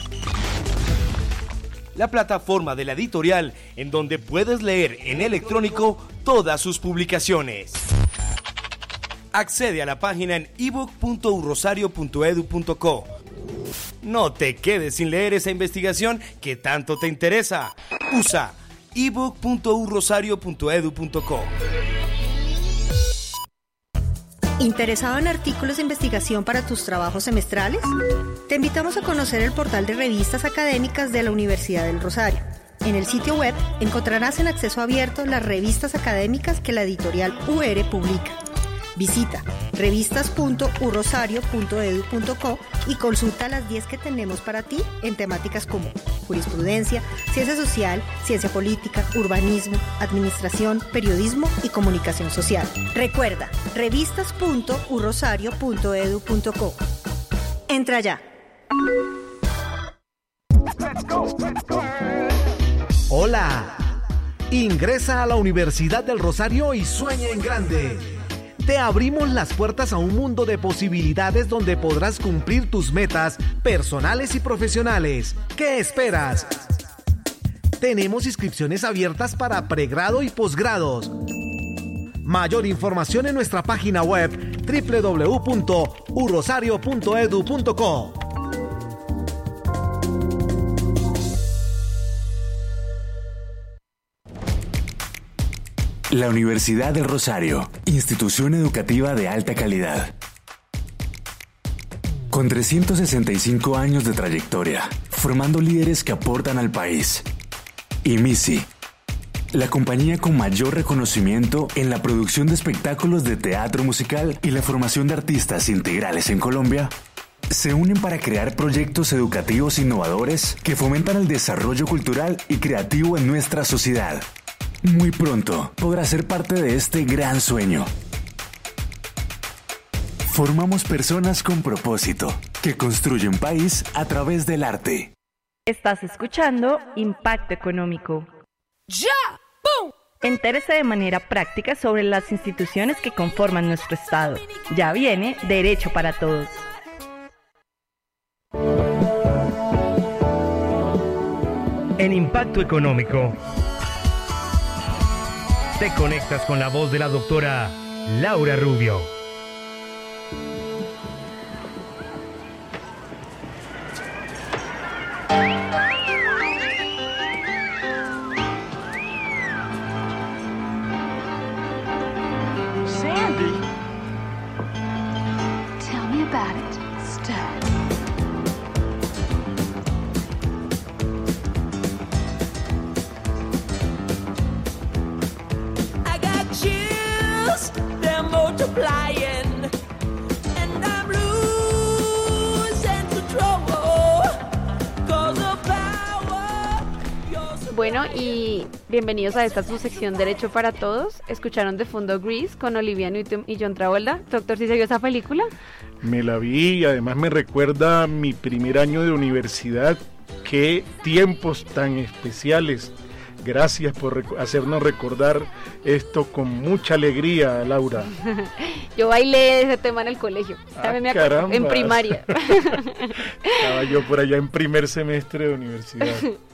la plataforma de la editorial en donde puedes leer en electrónico todas sus publicaciones. Accede a la página en ebook punto u rosario punto edu punto co. No te quedes sin leer esa investigación que tanto te interesa. Usa ebook punto u rosario punto edu punto co. ¿Interesado en artículos de investigación para tus trabajos semestrales? Te invitamos a conocer el portal de revistas académicas de la Universidad del Rosario. En el sitio web encontrarás en acceso abierto las revistas académicas que la editorial U R publica. Visita revistas punto u rosario punto edu punto co y consulta las diez que tenemos para ti en temáticas como jurisprudencia, ciencia social, ciencia política, urbanismo, administración, periodismo y comunicación social. Recuerda, revistas punto u rosario punto edu punto co. Entra ya. Hola, ingresa a la Universidad del Rosario y sueña en grande. Te abrimos las puertas a un mundo de posibilidades donde podrás cumplir tus metas personales y profesionales. ¿Qué esperas? Tenemos inscripciones abiertas para pregrado y posgrados. Mayor información en nuestra página web doble u doble u doble u punto u rosario punto edu punto co. La Universidad del Rosario, institución educativa de alta calidad. Con trescientos sesenta y cinco años de trayectoria, formando líderes que aportan al país. Y MISI, la compañía con mayor reconocimiento en la producción de espectáculos de teatro musical y la formación de artistas integrales en Colombia, se unen para crear proyectos educativos innovadores que fomentan el desarrollo cultural y creativo en nuestra sociedad. Muy pronto podrás ser parte de este gran sueño. Formamos personas con propósito que construyen país a través del arte. Estás escuchando Impacto Económico. ¡Ya! ¡Bum! Entérese de manera práctica sobre las instituciones que conforman nuestro Estado. Ya viene Derecho para Todos. En Impacto Económico te conectas con la voz de la doctora Laura Rubio. Sandy? Tell me about it, Stud. Bueno, y bienvenidos a esta su sección Derecho para Todos. Escucharon de fondo Grease con Olivia Newton y John Travolta. Doctor, ¿sí se vio esa película? Me la vi y además me recuerda mi primer año de universidad. Qué tiempos tan especiales. Gracias por rec- hacernos recordar esto con mucha alegría, Laura. Yo bailé ese tema en el colegio, Ah, me acuerdo, caramba. en primaria. Estaba yo por allá en primer semestre de universidad.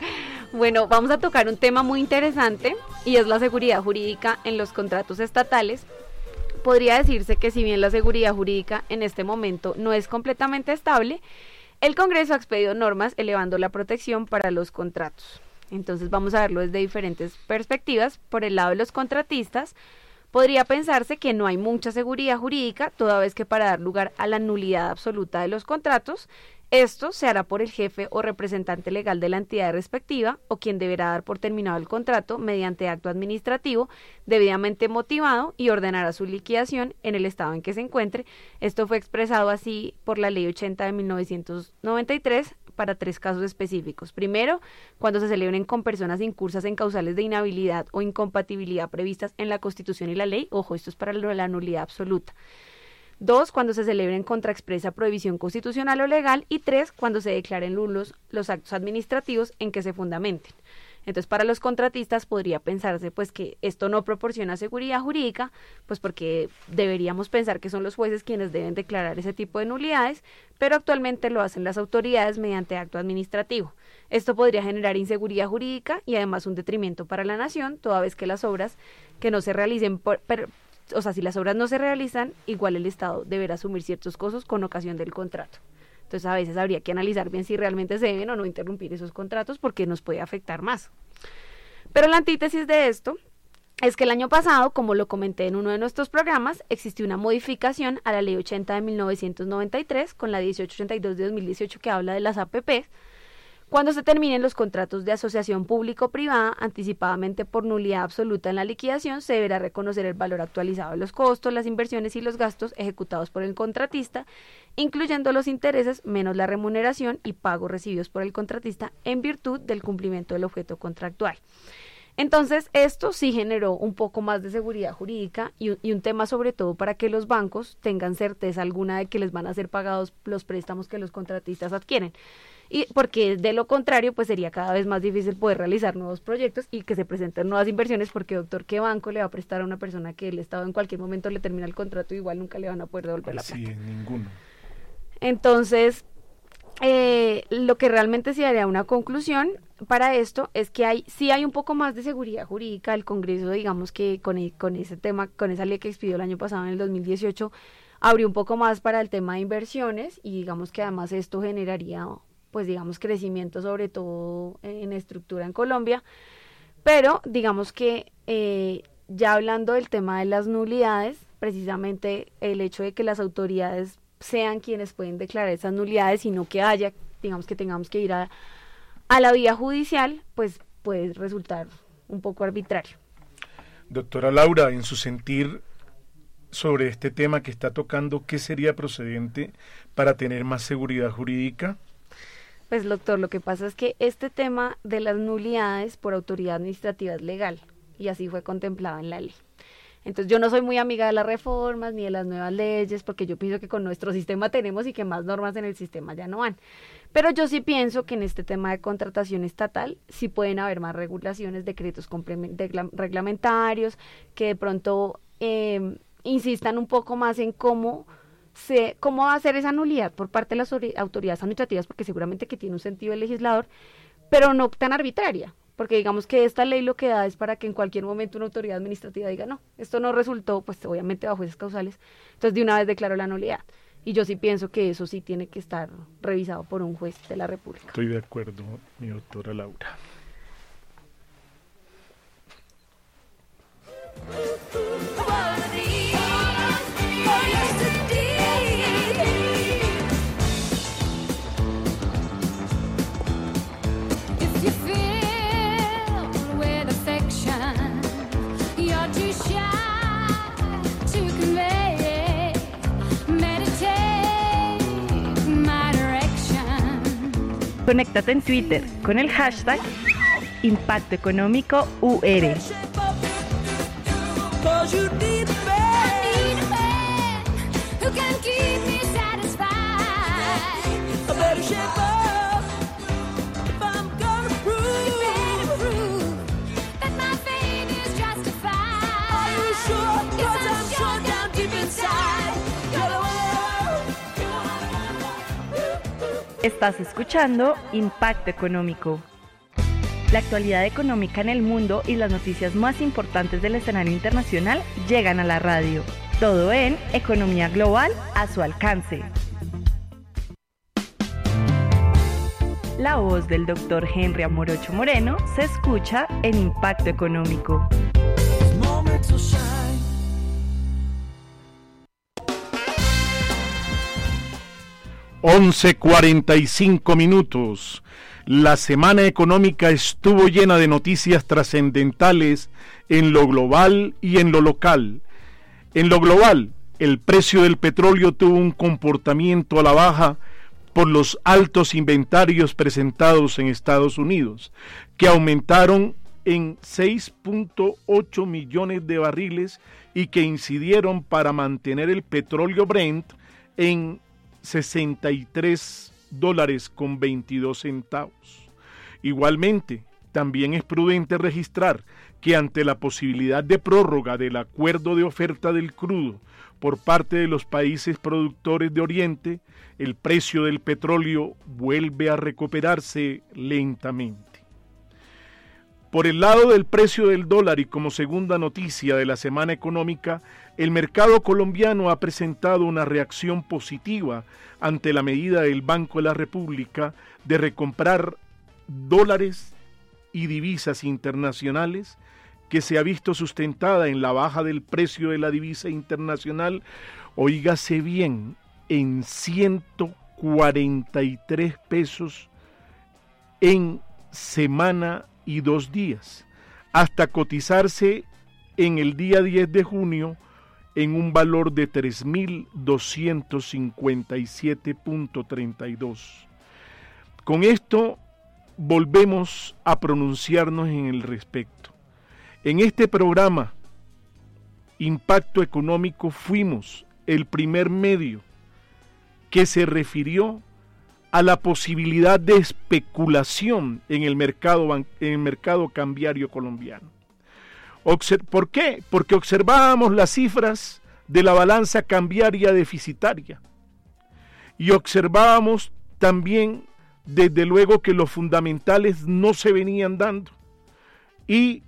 Bueno, vamos a tocar un tema muy interesante y es la seguridad jurídica en los contratos estatales. Podría decirse que si bien la seguridad jurídica en este momento no es completamente estable, el Congreso ha expedido normas elevando la protección para los contratos. Entonces vamos a verlo desde diferentes perspectivas. Por el lado de los contratistas, podría pensarse que no hay mucha seguridad jurídica, toda vez que para dar lugar a la nulidad absoluta de los contratos, esto se hará por el jefe o representante legal de la entidad respectiva o quien deberá dar por terminado el contrato mediante acto administrativo debidamente motivado y ordenará su liquidación en el estado en que se encuentre. Esto fue expresado así por la Ley ochenta de mil novecientos noventa y tres para tres casos específicos. Primero, cuando se celebren con personas incursas en causales de inhabilidad o incompatibilidad previstas en la Constitución y la ley. Ojo, esto es para la nulidad absoluta. Dos, cuando se celebren contra expresa prohibición constitucional o legal. Y tres, cuando se declaren nulos los actos administrativos en que se fundamenten. Entonces, para los contratistas podría pensarse pues que esto no proporciona seguridad jurídica, pues porque deberíamos pensar que son los jueces quienes deben declarar ese tipo de nulidades, pero actualmente lo hacen las autoridades mediante acto administrativo. Esto podría generar inseguridad jurídica y además un detrimento para la nación, toda vez que las obras que no se realicen por... per, O sea, si las obras no se realizan, igual el Estado deberá asumir ciertos costos con ocasión del contrato. Entonces, a veces habría que analizar bien si realmente se deben o no interrumpir esos contratos porque nos puede afectar más. Pero la antítesis de esto es que el año pasado, como lo comenté en uno de nuestros programas, existió una modificación a la Ley ochenta de mil novecientos noventa y tres con la dieciocho ochenta y dos de dos mil dieciocho que habla de las A P P. Cuando se terminen los contratos de asociación público-privada, anticipadamente por nulidad absoluta en la liquidación, se deberá reconocer el valor actualizado de los costos, las inversiones y los gastos ejecutados por el contratista, incluyendo los intereses menos la remuneración y pagos recibidos por el contratista en virtud del cumplimiento del objeto contractual. Entonces, esto sí generó un poco más de seguridad jurídica y, y un tema sobre todo para que los bancos tengan certeza alguna de que les van a ser pagados los préstamos que los contratistas adquieren. Y porque de lo contrario, pues sería cada vez más difícil poder realizar nuevos proyectos y que se presenten nuevas inversiones, porque doctor, ¿qué banco le va a prestar a una persona que el Estado en cualquier momento le termina el contrato y igual nunca le van a poder devolver la plata? Sí, ninguno. Entonces, eh, lo que realmente se haría una conclusión para esto es que hay sí hay un poco más de seguridad jurídica. El Congreso, digamos que con, el, con ese tema, con esa ley que expidió el año pasado, en el dos mil dieciocho, abrió un poco más para el tema de inversiones y digamos que además esto generaría pues digamos crecimiento sobre todo en estructura en Colombia, pero digamos que eh, ya hablando del tema de las nulidades, precisamente el hecho de que las autoridades sean quienes pueden declarar esas nulidades y no que haya, digamos que tengamos que ir a, a la vía judicial, pues puede resultar un poco arbitrario. Doctora Laura, en su sentir sobre este tema que está tocando, ¿qué sería procedente para tener más seguridad jurídica? Pues doctor, lo que pasa es que este tema de las nulidades por autoridad administrativa es legal y así fue contemplado en la ley. Entonces yo no soy muy amiga de las reformas ni de las nuevas leyes porque yo pienso que con nuestro sistema tenemos y que más normas en el sistema ya no van. Pero yo sí pienso que en este tema de contratación estatal sí pueden haber más regulaciones, decretos reglamentarios que de pronto eh, insistan un poco más en cómo Se, cómo va a ser esa nulidad por parte de las autoridades administrativas, porque seguramente que tiene un sentido el legislador, pero no tan arbitraria, porque digamos que esta ley lo que da es para que en cualquier momento una autoridad administrativa diga, no, esto no resultó, pues obviamente bajo esas causales, entonces de una vez declaró la nulidad. Y yo sí pienso que eso sí tiene que estar revisado por un juez de la República. Estoy de acuerdo, mi doctora Laura. Conéctate en Twitter con el hashtag Impacto Económico U R. Estás escuchando Impacto Económico. La actualidad económica en el mundo y las noticias más importantes del escenario internacional llegan a la radio. Todo en Economía Global a su alcance. La voz del doctor Henry Amorocho Moreno se escucha en Impacto Económico. once cuarenta y cinco minutos. La semana económica estuvo llena de noticias trascendentales en lo global y en lo local. En lo global, el precio del petróleo tuvo un comportamiento a la baja por los altos inventarios presentados en Estados Unidos, que aumentaron en seis punto ocho millones de barriles y que incidieron para mantener el petróleo Brent en sesenta y tres dólares con veintidós centavos. Igualmente, también es prudente registrar que ante la posibilidad de prórroga del acuerdo de oferta del crudo por parte de los países productores de Oriente, el precio del petróleo vuelve a recuperarse lentamente. Por el lado del precio del dólar y como segunda noticia de la semana económica, el mercado colombiano ha presentado una reacción positiva ante la medida del Banco de la República de recomprar dólares y divisas internacionales, que se ha visto sustentada en la baja del precio de la divisa internacional, óigase bien, en ciento cuarenta y tres pesos en semana y dos días, hasta cotizarse en el día diez de junio en un valor de tres mil doscientos cincuenta y siete punto treinta y dos. Con esto volvemos a pronunciarnos en el respecto. En este programa, Impacto Económico, fuimos el primer medio que se refirió a la posibilidad de especulación en el mercado, en el mercado cambiario colombiano. Obser- ¿Por qué? Porque observábamos las cifras de la balanza cambiaria deficitaria y observábamos también, desde luego, que los fundamentales no se venían dando y,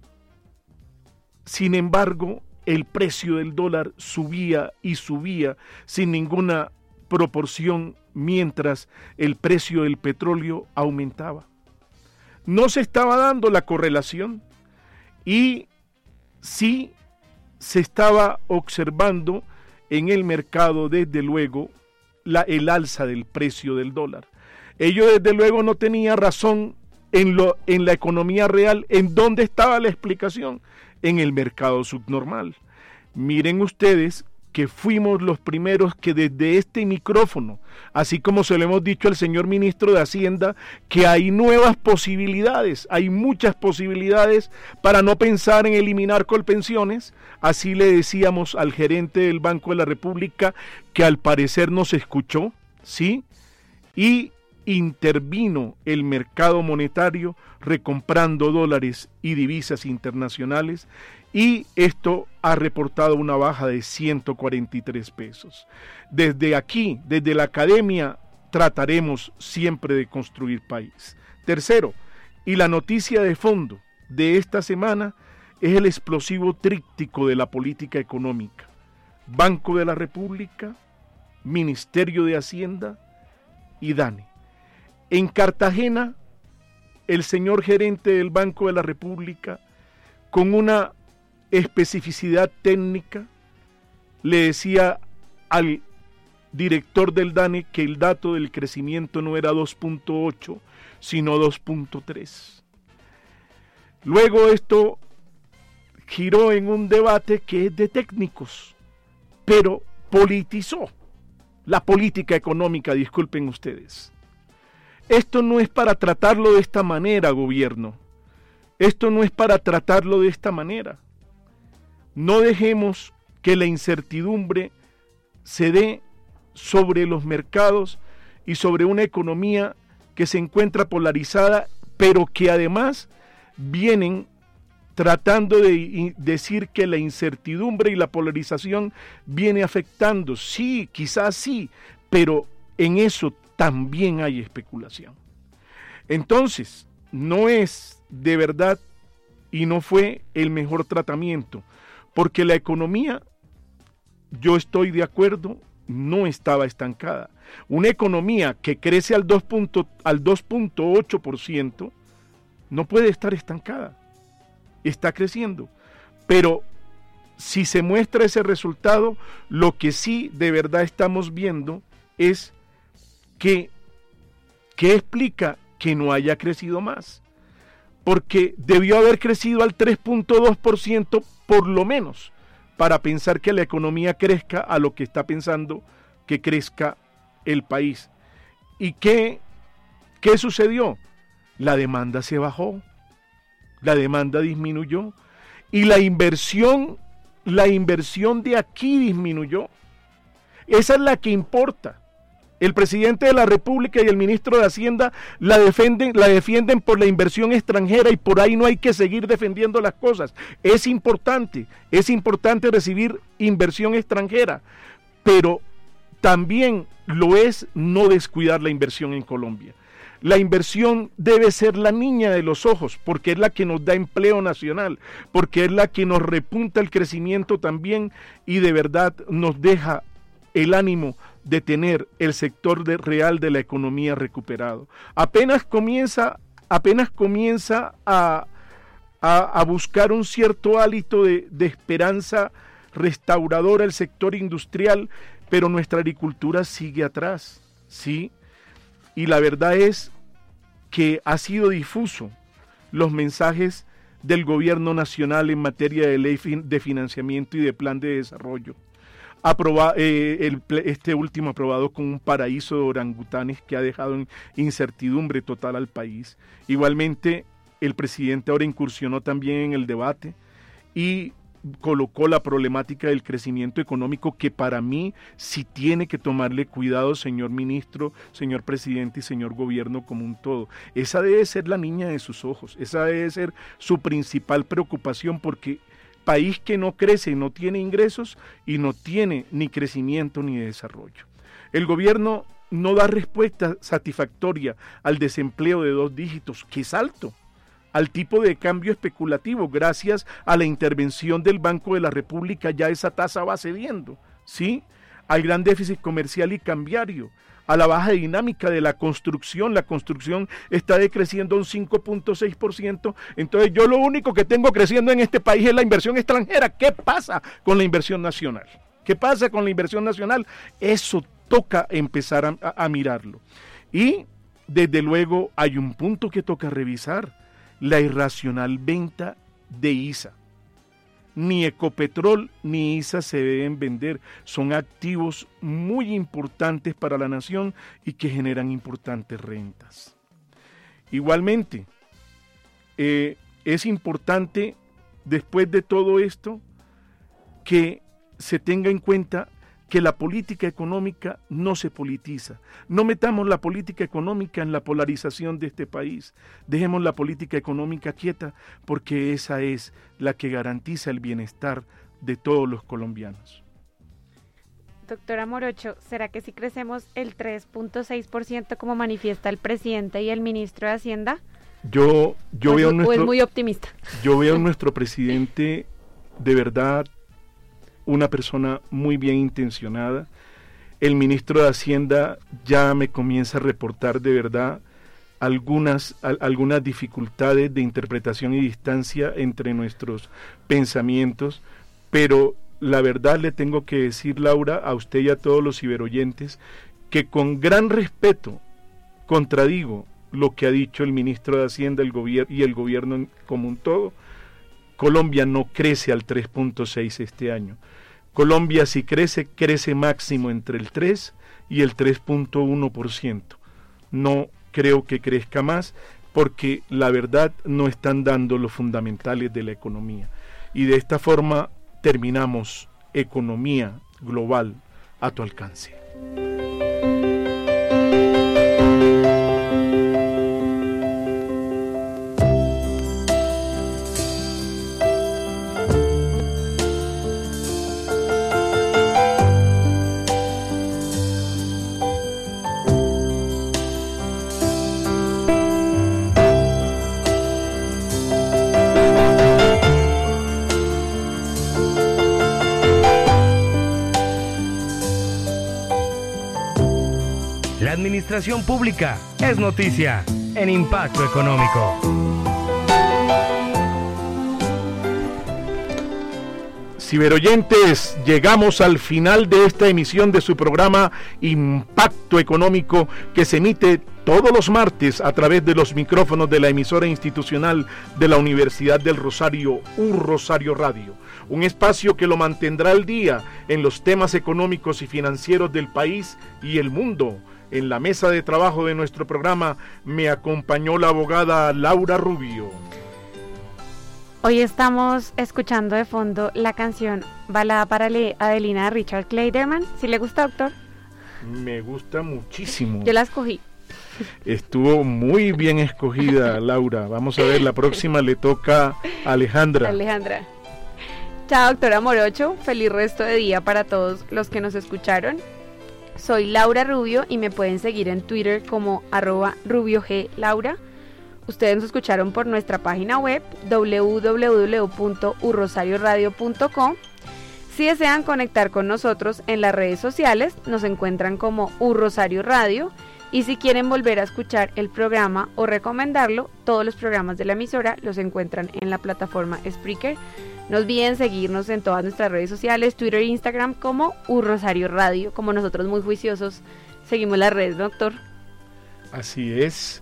sin embargo, el precio del dólar subía y subía sin ninguna proporción, mientras el precio del petróleo aumentaba. No se estaba dando la correlación y sí se estaba observando en el mercado, desde luego, la, el alza del precio del dólar. Ello, desde luego, no tenía razón en, lo, en la economía real. ¿En dónde estaba la explicación? En el mercado subnormal. Miren ustedes que fuimos los primeros que desde este micrófono, así como se lo hemos dicho al señor ministro de Hacienda, que hay nuevas posibilidades, hay muchas posibilidades para no pensar en eliminar Colpensiones. Así le decíamos al gerente del Banco de la República, que al parecer nos escuchó, ¿sí? Y intervino el mercado monetario recomprando dólares y divisas internacionales, y esto ha reportado una baja de ciento cuarenta y tres pesos. Desde aquí, desde la academia, trataremos siempre de construir país. Tercero, y la noticia de fondo de esta semana, es el explosivo tríptico de la política económica: Banco de la República, Ministerio de Hacienda y DANE. En Cartagena, el señor gerente del Banco de la República, con una especificidad técnica, le decía al director del DANE que el dato del crecimiento no era dos punto ocho, sino dos punto tres. Luego esto giró en un debate que es de técnicos, pero politizó la política económica, disculpen ustedes. Esto no es para tratarlo de esta manera, gobierno. Esto no es para tratarlo de esta manera. No dejemos que la incertidumbre se dé sobre los mercados y sobre una economía que se encuentra polarizada, pero que además vienen tratando de decir que la incertidumbre y la polarización viene afectando. Sí, quizás sí, pero en eso también hay especulación. Entonces, no es de verdad y no fue el mejor tratamiento, porque la economía, yo estoy de acuerdo, no estaba estancada. Una economía que crece al dos punto ocho por ciento no puede estar estancada, está creciendo. Pero si se muestra ese resultado, lo que sí de verdad estamos viendo es que, ¿qué explica que no haya crecido más? Porque debió haber crecido al tres punto dos por ciento por lo menos, para pensar que la economía crezca a lo que está pensando que crezca el país. ¿Y qué, qué sucedió? La demanda se bajó, la demanda disminuyó y la inversión, la inversión de aquí disminuyó. Esa es la que importa. El presidente de la República y el ministro de Hacienda la defienden, la defienden por la inversión extranjera y por ahí no hay que seguir defendiendo las cosas. Es importante, es importante recibir inversión extranjera, pero también lo es no descuidar la inversión en Colombia. La inversión debe ser la niña de los ojos, porque es la que nos da empleo nacional, porque es la que nos repunta el crecimiento también y de verdad nos deja el ánimo de tener el sector de, real de la economía recuperado. Apenas comienza, apenas comienza a, a, a buscar un cierto hálito de, de esperanza restauradora el sector industrial, pero nuestra agricultura sigue atrás, ¿sí? Y la verdad es que ha sido difuso los mensajes del gobierno nacional en materia de ley de financiamiento y de plan de desarrollo. Aproba, eh, el, este último aprobado con un paraíso de orangutanes que ha dejado en incertidumbre total al país. Igualmente, el presidente ahora incursionó también en el debate y colocó la problemática del crecimiento económico, que para mí sí tiene que tomarle cuidado, señor ministro, señor presidente y señor gobierno como un todo. Esa debe ser la niña de sus ojos, esa debe ser su principal preocupación, porque país que no crece, no tiene ingresos y no tiene ni crecimiento ni desarrollo. El gobierno no da respuesta satisfactoria al desempleo de dos dígitos, que es alto, al tipo de cambio especulativo. Gracias a la intervención del Banco de la República ya esa tasa va cediendo, ¿sí? Al gran déficit comercial y cambiario, a la baja dinámica de la construcción. La construcción está decreciendo un cinco punto seis por ciento, entonces yo lo único que tengo creciendo en este país es la inversión extranjera. ¿Qué pasa con la inversión nacional? ¿Qué pasa con la inversión nacional? Eso toca empezar a, a, a mirarlo. Y desde luego hay un punto que toca revisar: la irracional venta de I S A. Ni Ecopetrol ni I S A se deben vender, son activos muy importantes para la nación y que generan importantes rentas. Igualmente, eh, es importante, después de todo esto, que se tenga en cuenta que la política económica no se politiza. No metamos la política económica en la polarización de este país. Dejemos la política económica quieta, porque esa es la que garantiza el bienestar de todos los colombianos. Doctora Morocho, ¿será que si crecemos el tres punto seis por ciento como manifiesta el presidente y el ministro de Hacienda? Yo, yo o, veo o nuestro, es muy optimista. Yo veo a nuestro presidente de verdad una persona muy bien intencionada. El ministro de Hacienda ya me comienza a reportar de verdad algunas, a, algunas dificultades de interpretación y distancia entre nuestros pensamientos, pero la verdad le tengo que decir, Laura, a usted y a todos los ciberoyentes, que con gran respeto contradigo lo que ha dicho el ministro de Hacienda el gobier- y el gobierno como un todo. Colombia no crece al tres punto seis este año. Colombia, si crece, crece máximo entre el tres y el tres punto uno por ciento. No creo que crezca más, porque la verdad no están dando los fundamentales de la economía. Y de esta forma terminamos Economía Global a tu alcance. La administración pública es noticia en Impacto Económico. Ciberoyentes, llegamos al final de esta emisión de su programa Impacto Económico, que se emite todos los martes a través de los micrófonos de la emisora institucional de la Universidad del Rosario, U Rosario Radio. Un espacio que lo mantendrá al día en los temas económicos y financieros del país y el mundo. En la mesa de trabajo de nuestro programa me acompañó la abogada Laura Rubio. Hoy estamos escuchando de fondo la canción Balada para Adelina de Richard Clayderman. ¿Sí le gusta, doctor? Me gusta muchísimo. Yo la escogí. Estuvo muy bien escogida, Laura. Vamos a ver, la próxima le toca a Alejandra. Alejandra. Chao, doctora Morocho. Feliz resto de día para todos los que nos escucharon. Soy Laura Rubio y me pueden seguir en Twitter como arroba rubioglaura. Ustedes nos escucharon por nuestra página web doble u doble u doble u punto u rosario radio punto com. Si desean conectar con nosotros en las redes sociales, nos encuentran como U Rosario Radio. Y si quieren volver a escuchar el programa o recomendarlo, todos los programas de la emisora los encuentran en la plataforma Spreaker. No olviden seguirnos en todas nuestras redes sociales, Twitter e Instagram como U Rosario Radio. Como nosotros muy juiciosos seguimos las redes, doctor. Así es.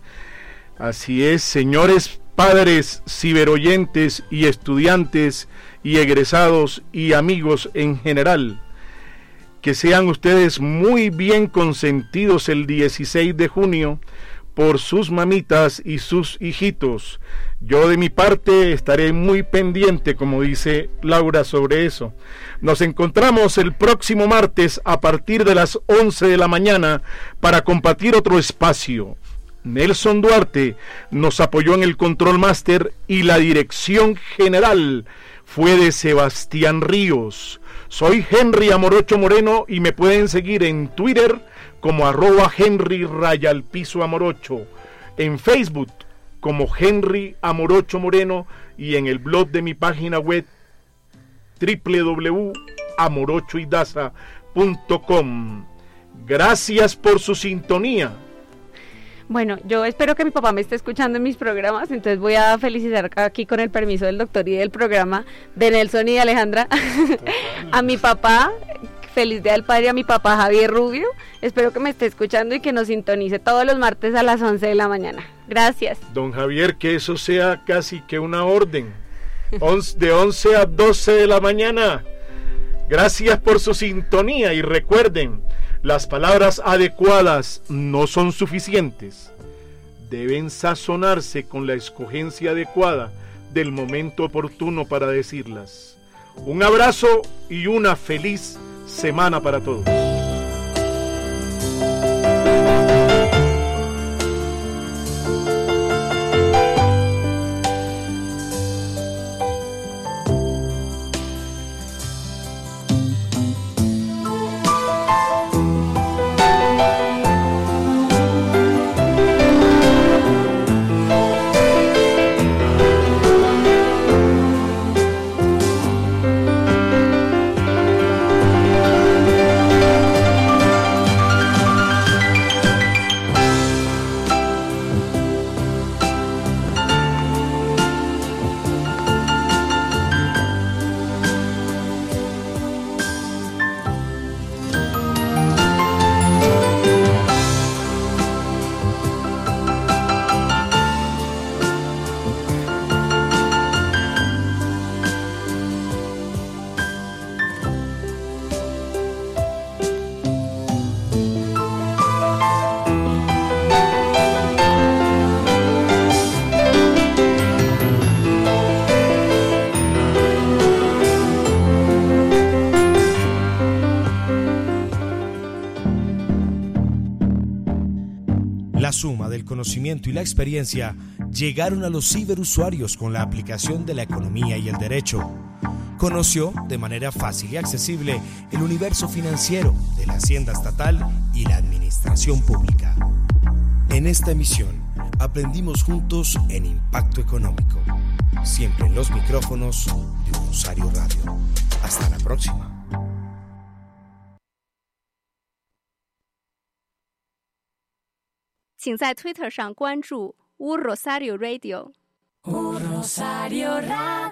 Así es, señores padres, ciberoyentes y estudiantes y egresados y amigos en general, que sean ustedes muy bien consentidos el dieciséis de junio por sus mamitas y sus hijitos. Yo de mi parte estaré muy pendiente, como dice Laura, sobre eso. Nos encontramos el próximo martes a partir de las once de la mañana para compartir otro espacio. Nelson Duarte nos apoyó en el Control Master y la dirección general fue de Sebastián Ríos. Soy Henry Amorocho Moreno y me pueden seguir en Twitter como arroba Henry Rayal Piso Amorocho, en Facebook como Henry Amorocho Moreno y en el blog de mi página web doble u doble u doble u punto amorocho y daza punto com. Gracias por su sintonía. Bueno, yo espero que mi papá me esté escuchando en mis programas, entonces voy a felicitar aquí con el permiso del doctor y del programa de Nelson y de Alejandra a mi papá, feliz día del padre, a mi papá Javier Rubio. Espero que me esté escuchando y que nos sintonice todos los martes a las once de la mañana. Gracias. Don Javier, que eso sea casi que una orden, de once a doce de la mañana. Gracias por su sintonía y recuerden, las palabras adecuadas no son suficientes. Deben sazonarse con la escogencia adecuada del momento oportuno para decirlas. Un abrazo y una feliz semana para todos. La suma del conocimiento y la experiencia llegaron a los ciberusuarios con la aplicación de la economía y el derecho. Conoció de manera fácil y accesible el universo financiero de la hacienda estatal y la administración pública. En esta emisión aprendimos juntos en Impacto Económico, siempre en los micrófonos de U Rosario Radio. Hasta la próxima. 请在 Twitter 上关注U Rosario Radio。U Rosario Radio。